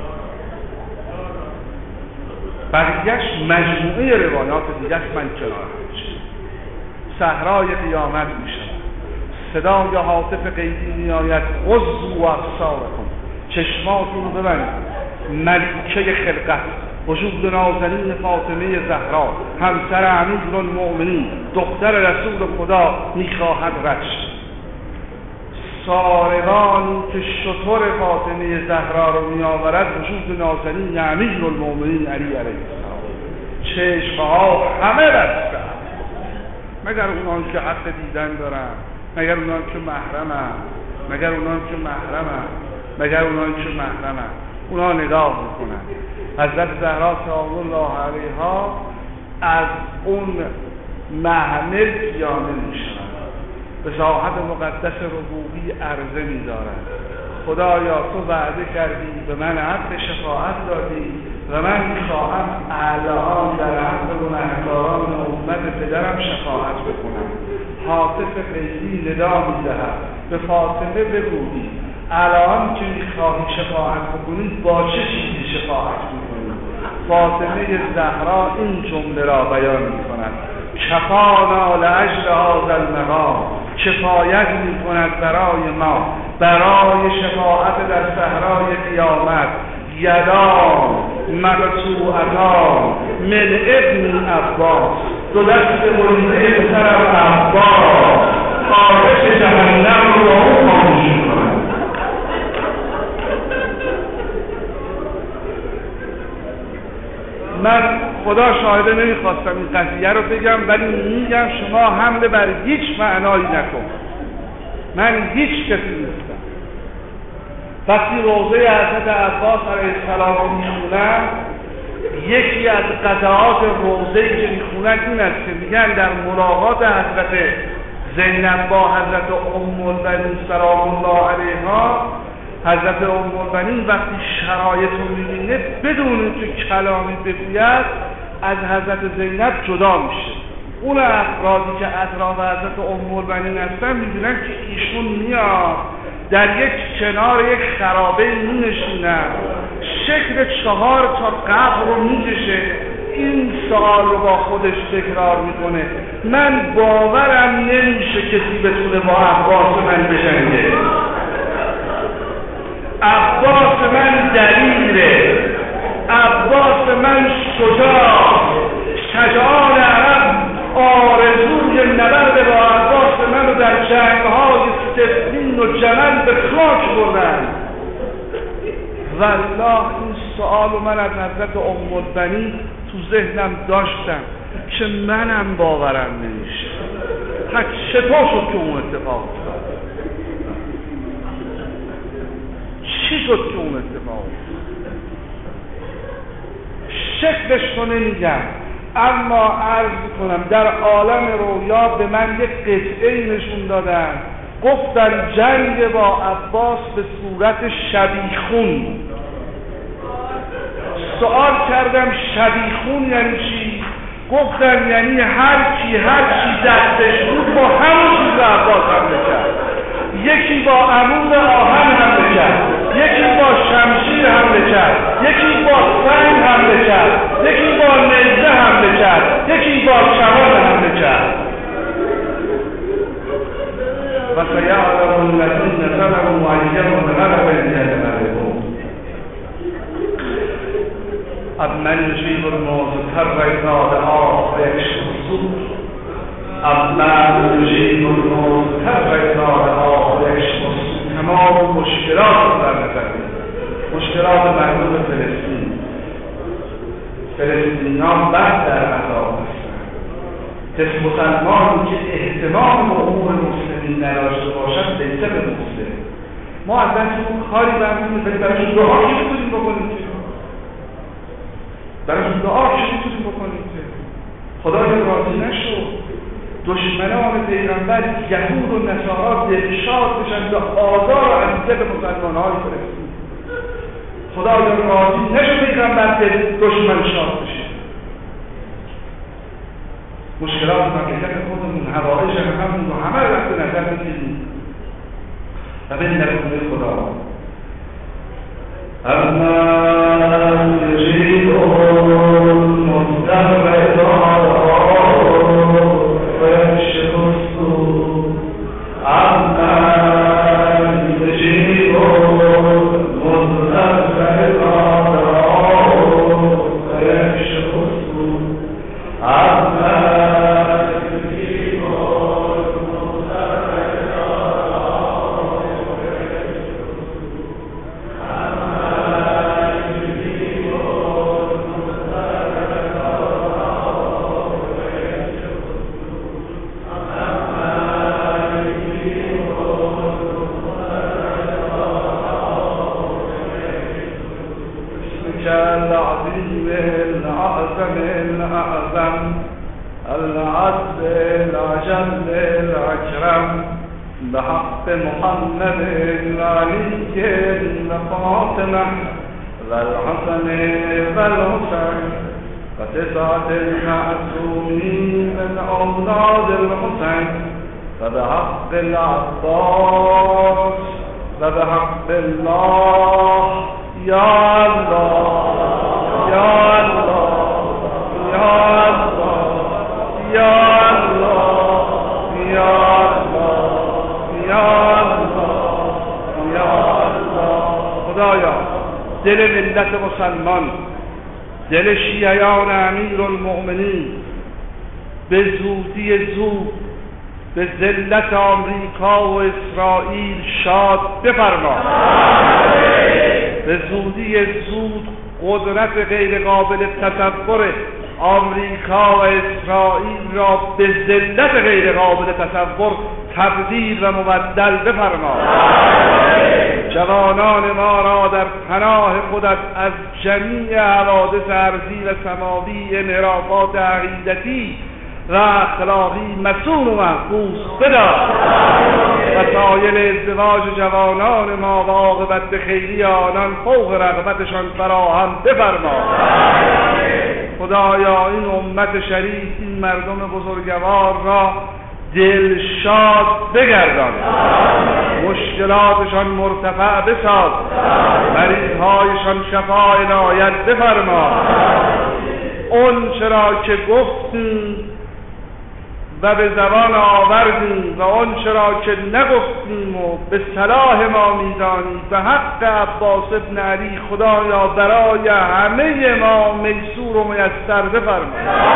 بقیه‌اش مجموعه روایات دیگه است، من کنارش. صحرای قیامت میشود، صدای هاتف قیدی میآید غضوا ابصارکم، چشماتون رو ببندید. ملکه خلقت وجود نازنین فاطمه زهرا همسر امیرالمومنین دختر رسول خدا میخواهد رشت. ساربانی که شتر فاطمه زهرا رو میآورد وجود نازنین امیرالمومنین علی علیه السلام. چشمها همه بسته مگر اونان که حق دیدن دارن، مگر اونان که محرمن، مگر اونان که محرمن، مگر اونان که محرمن اونا نگاه میکنن. حضرت زهرا سلام الله علیها از اون محمل پیاده میشن، به ساحت مقدس ربوبی عرضه می‌دارد خدایا تو وعده کردی به من حق شفاعت دادی و من می‌خواهم الان در حق گنهکاران امت پدرم شفاعت بکنم. هاتف قیدی ندا می‌دهد به فاطمه بگویی الان که می‌خواهی شفاعت بکنی با چه چیزی شفاعت می‌کنی؟ فاطمه زهرا این جمله را بیان می‌کند: کفانا لاجل هذا المقام، کفایت می‌کند برای ما برای شفاعت در صحرای قیامت. یدان مقطوعتان من ابن عباس، دو دست بریده پسر عباس آتش جهنم رو با او خاموش می‌کند. من خدا شاهده نمیخواستم این قضیه رو بگم، ولی میگم شما حمله بر هیچ معنایی نکن. من هیچ کسی نیستم. وقتی روضه حضرت عباس علیه السلام رو میخونم، یکی از قطعات روضه‌ای که میخونن این است که میگن در ملاقات حضرت زینب با حضرت ام البنین سلام الله علیها، حضرت ام البنین وقتی شرایط رو میبینه بدون که کلامی بگوید از حضرت زینب جدا میشه. اون افرادی که اطراف حضرت ام البنین هستن میبینن که ایشون میاد در یک کنار یک خرابه مینشینن، شکل چهار تا قبر رو میکشه، این سوال رو با خودش تکرار میکنه: من باورم نمیشه کسی بتونه با عباس من بجنگه. عباس من دلیله، عباس من شجاع، شجاعان عرب آرزوی نبرد با عباس من رو در جنگ‌های صفین و جمل به خاک بردن. والله این سوال رو من از حضرت ام البنین تو ذهنم داشتم که منم باورم نمیشه. پس چطور شد که اون اتفاق افتاد؟ چی شد که اون اتفاق افتاد؟ شکلش رو نمیگم، اما عرض کنم در عالم رویا به من یک قطعه نشون دادن، گفتن جنگ با عباس به صورت شبیخون. سوال کردم شبیخون یعنی چی؟ گفتن یعنی هر کی هر چی دستش بود با همون چیز عباس حمله کرد. یکی با عمود آهن حمله کرد، یکی با شمشیر حمله کرد، یکی با سنگ حمله کرد، یکی با نیزه حمله کرد، یکی با کمان حمله کرد. و سیعلم الذین ظلموا أی منقلب ینقلبون. أَمَّنْ يُجِيبُ الْمُضْطَرَّ إِذَا دَعَاهُ وَيَكْشِفُ السُّوءَ أَمَّنْ يُجِيبُ الْمُضْطَرَّ إِذَا دَعَاهُ وَيَكْشِفُ السُّوءَ. تمام مشکلات رو در نظر بگیرید، مشکلات مردم فلسطین. فلسطینیان بعد در عذاب هستند. کسی مسلمانی که اهتمام به امور مسلمین نداشته باشد لیس بمسلم. ما اصلا اون کاری برمون می‌کنیم، برایشون دعا چی می‌تونیم بکنیم؟ برایشون دعا چی می‌تونیم بکنیم؟ خدا راضی نشد دشمنان پیغمبر یهود و نصارا دلشاد بشن به آزار و اذیت مسلمان‌های فلسطین. خدا راضی نشد پیغمبر به دشمن شاد بشه. مشکلات مملکت خودمون، حوائج هممون رو همه رو وقت نظر بگیریم و به نرونه خدا. اما یجیب المضطر إذا دعاه ويكشف السوء اما یجیب المضطر إذا دعاه ويكشف السوء اما بحق محمد علي فاطمة والحسن والحسين وتسعة المعصومين من أولاد الحسين فبحق العباس وبحق الله يا الله يا الله يا الله يا الله يا خدایا دل ملت مسلمان، دل شیعیان امیرالمؤمنین به زودی زود به ذلت آمریکا و اسرائیل شاد بفرما. به زودی زود قدرت غیر قابل تصور آمریکا و اسرائیل را به ذلت غیر قابل تصور تبدیل و مبدل بفرما. جوانان ما را در پناه خودت از جمیع حوادث ارضی و سماوی، انحرافات عقیدتی و اخلاقی مسئول و محفوظ بدار و سایر ازدواج جوانان ما و عاقبت خیری آنان فوق رغبتشان فراهم بفرما. خدایا این امت شریف، این مردم بزرگوار را دلشاد بگردان، مشکلاتشان مرتفع بساز، مریضهایشان شفا عنایت بفرما. اون چرا که گفتیم و به زبان آوردیم و اون چرا که نگفتیم و به صلاح ما میدانیم به حق عباس ابن علی، خدایا برای همه ما میسور و میسر بفرما.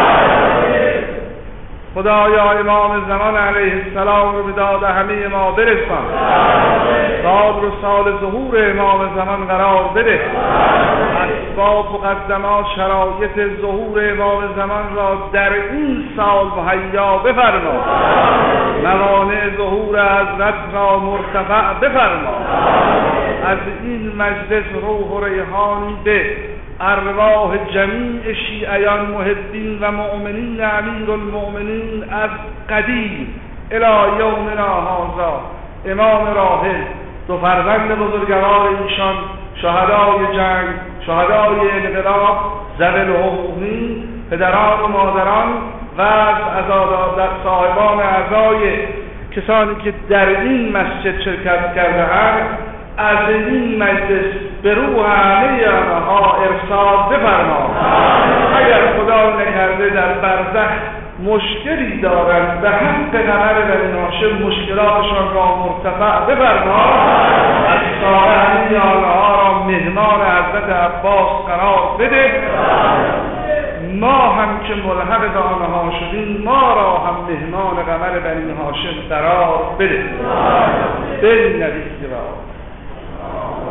خدایا امام زمان علیه السلام رو به داد همه ما برسان، سال رو سال ظهور امام زمان قرار بده، اسباب مقدمات شرایط ظهور امام زمان را در این سال مهیا بفرما، موانع ظهور حضرت را مرتفع بفرما. از این مجلس روح و ریحانی به ارواح جمیع شیعیان محبین و مؤمنین امیر المؤمنین از قدیم الی یومنا هذا، امام راحل، دو فرزند بزرگوار ایشان، شهدای جنگ، شهدای انقلاب، ذوی الحقوقی، پدران و مادران و از صاحبان اعضای کسانی که در این مسجد شرکت کرده‌اند، از این مجلس به روح همه آنها ارسال بفرما. اگر خدا نکرده در برزخ مشکلی دارند، به حق قمر بنی هاشم مشکلاتشان را مرتفع بفرما. از سایه همه آنها را مهمان حضرت عباس قرار بده. ما هم که ملحق به آنها شدیم، ما را هم مهمان قمر بنی هاشم قرار بده. بل نبی را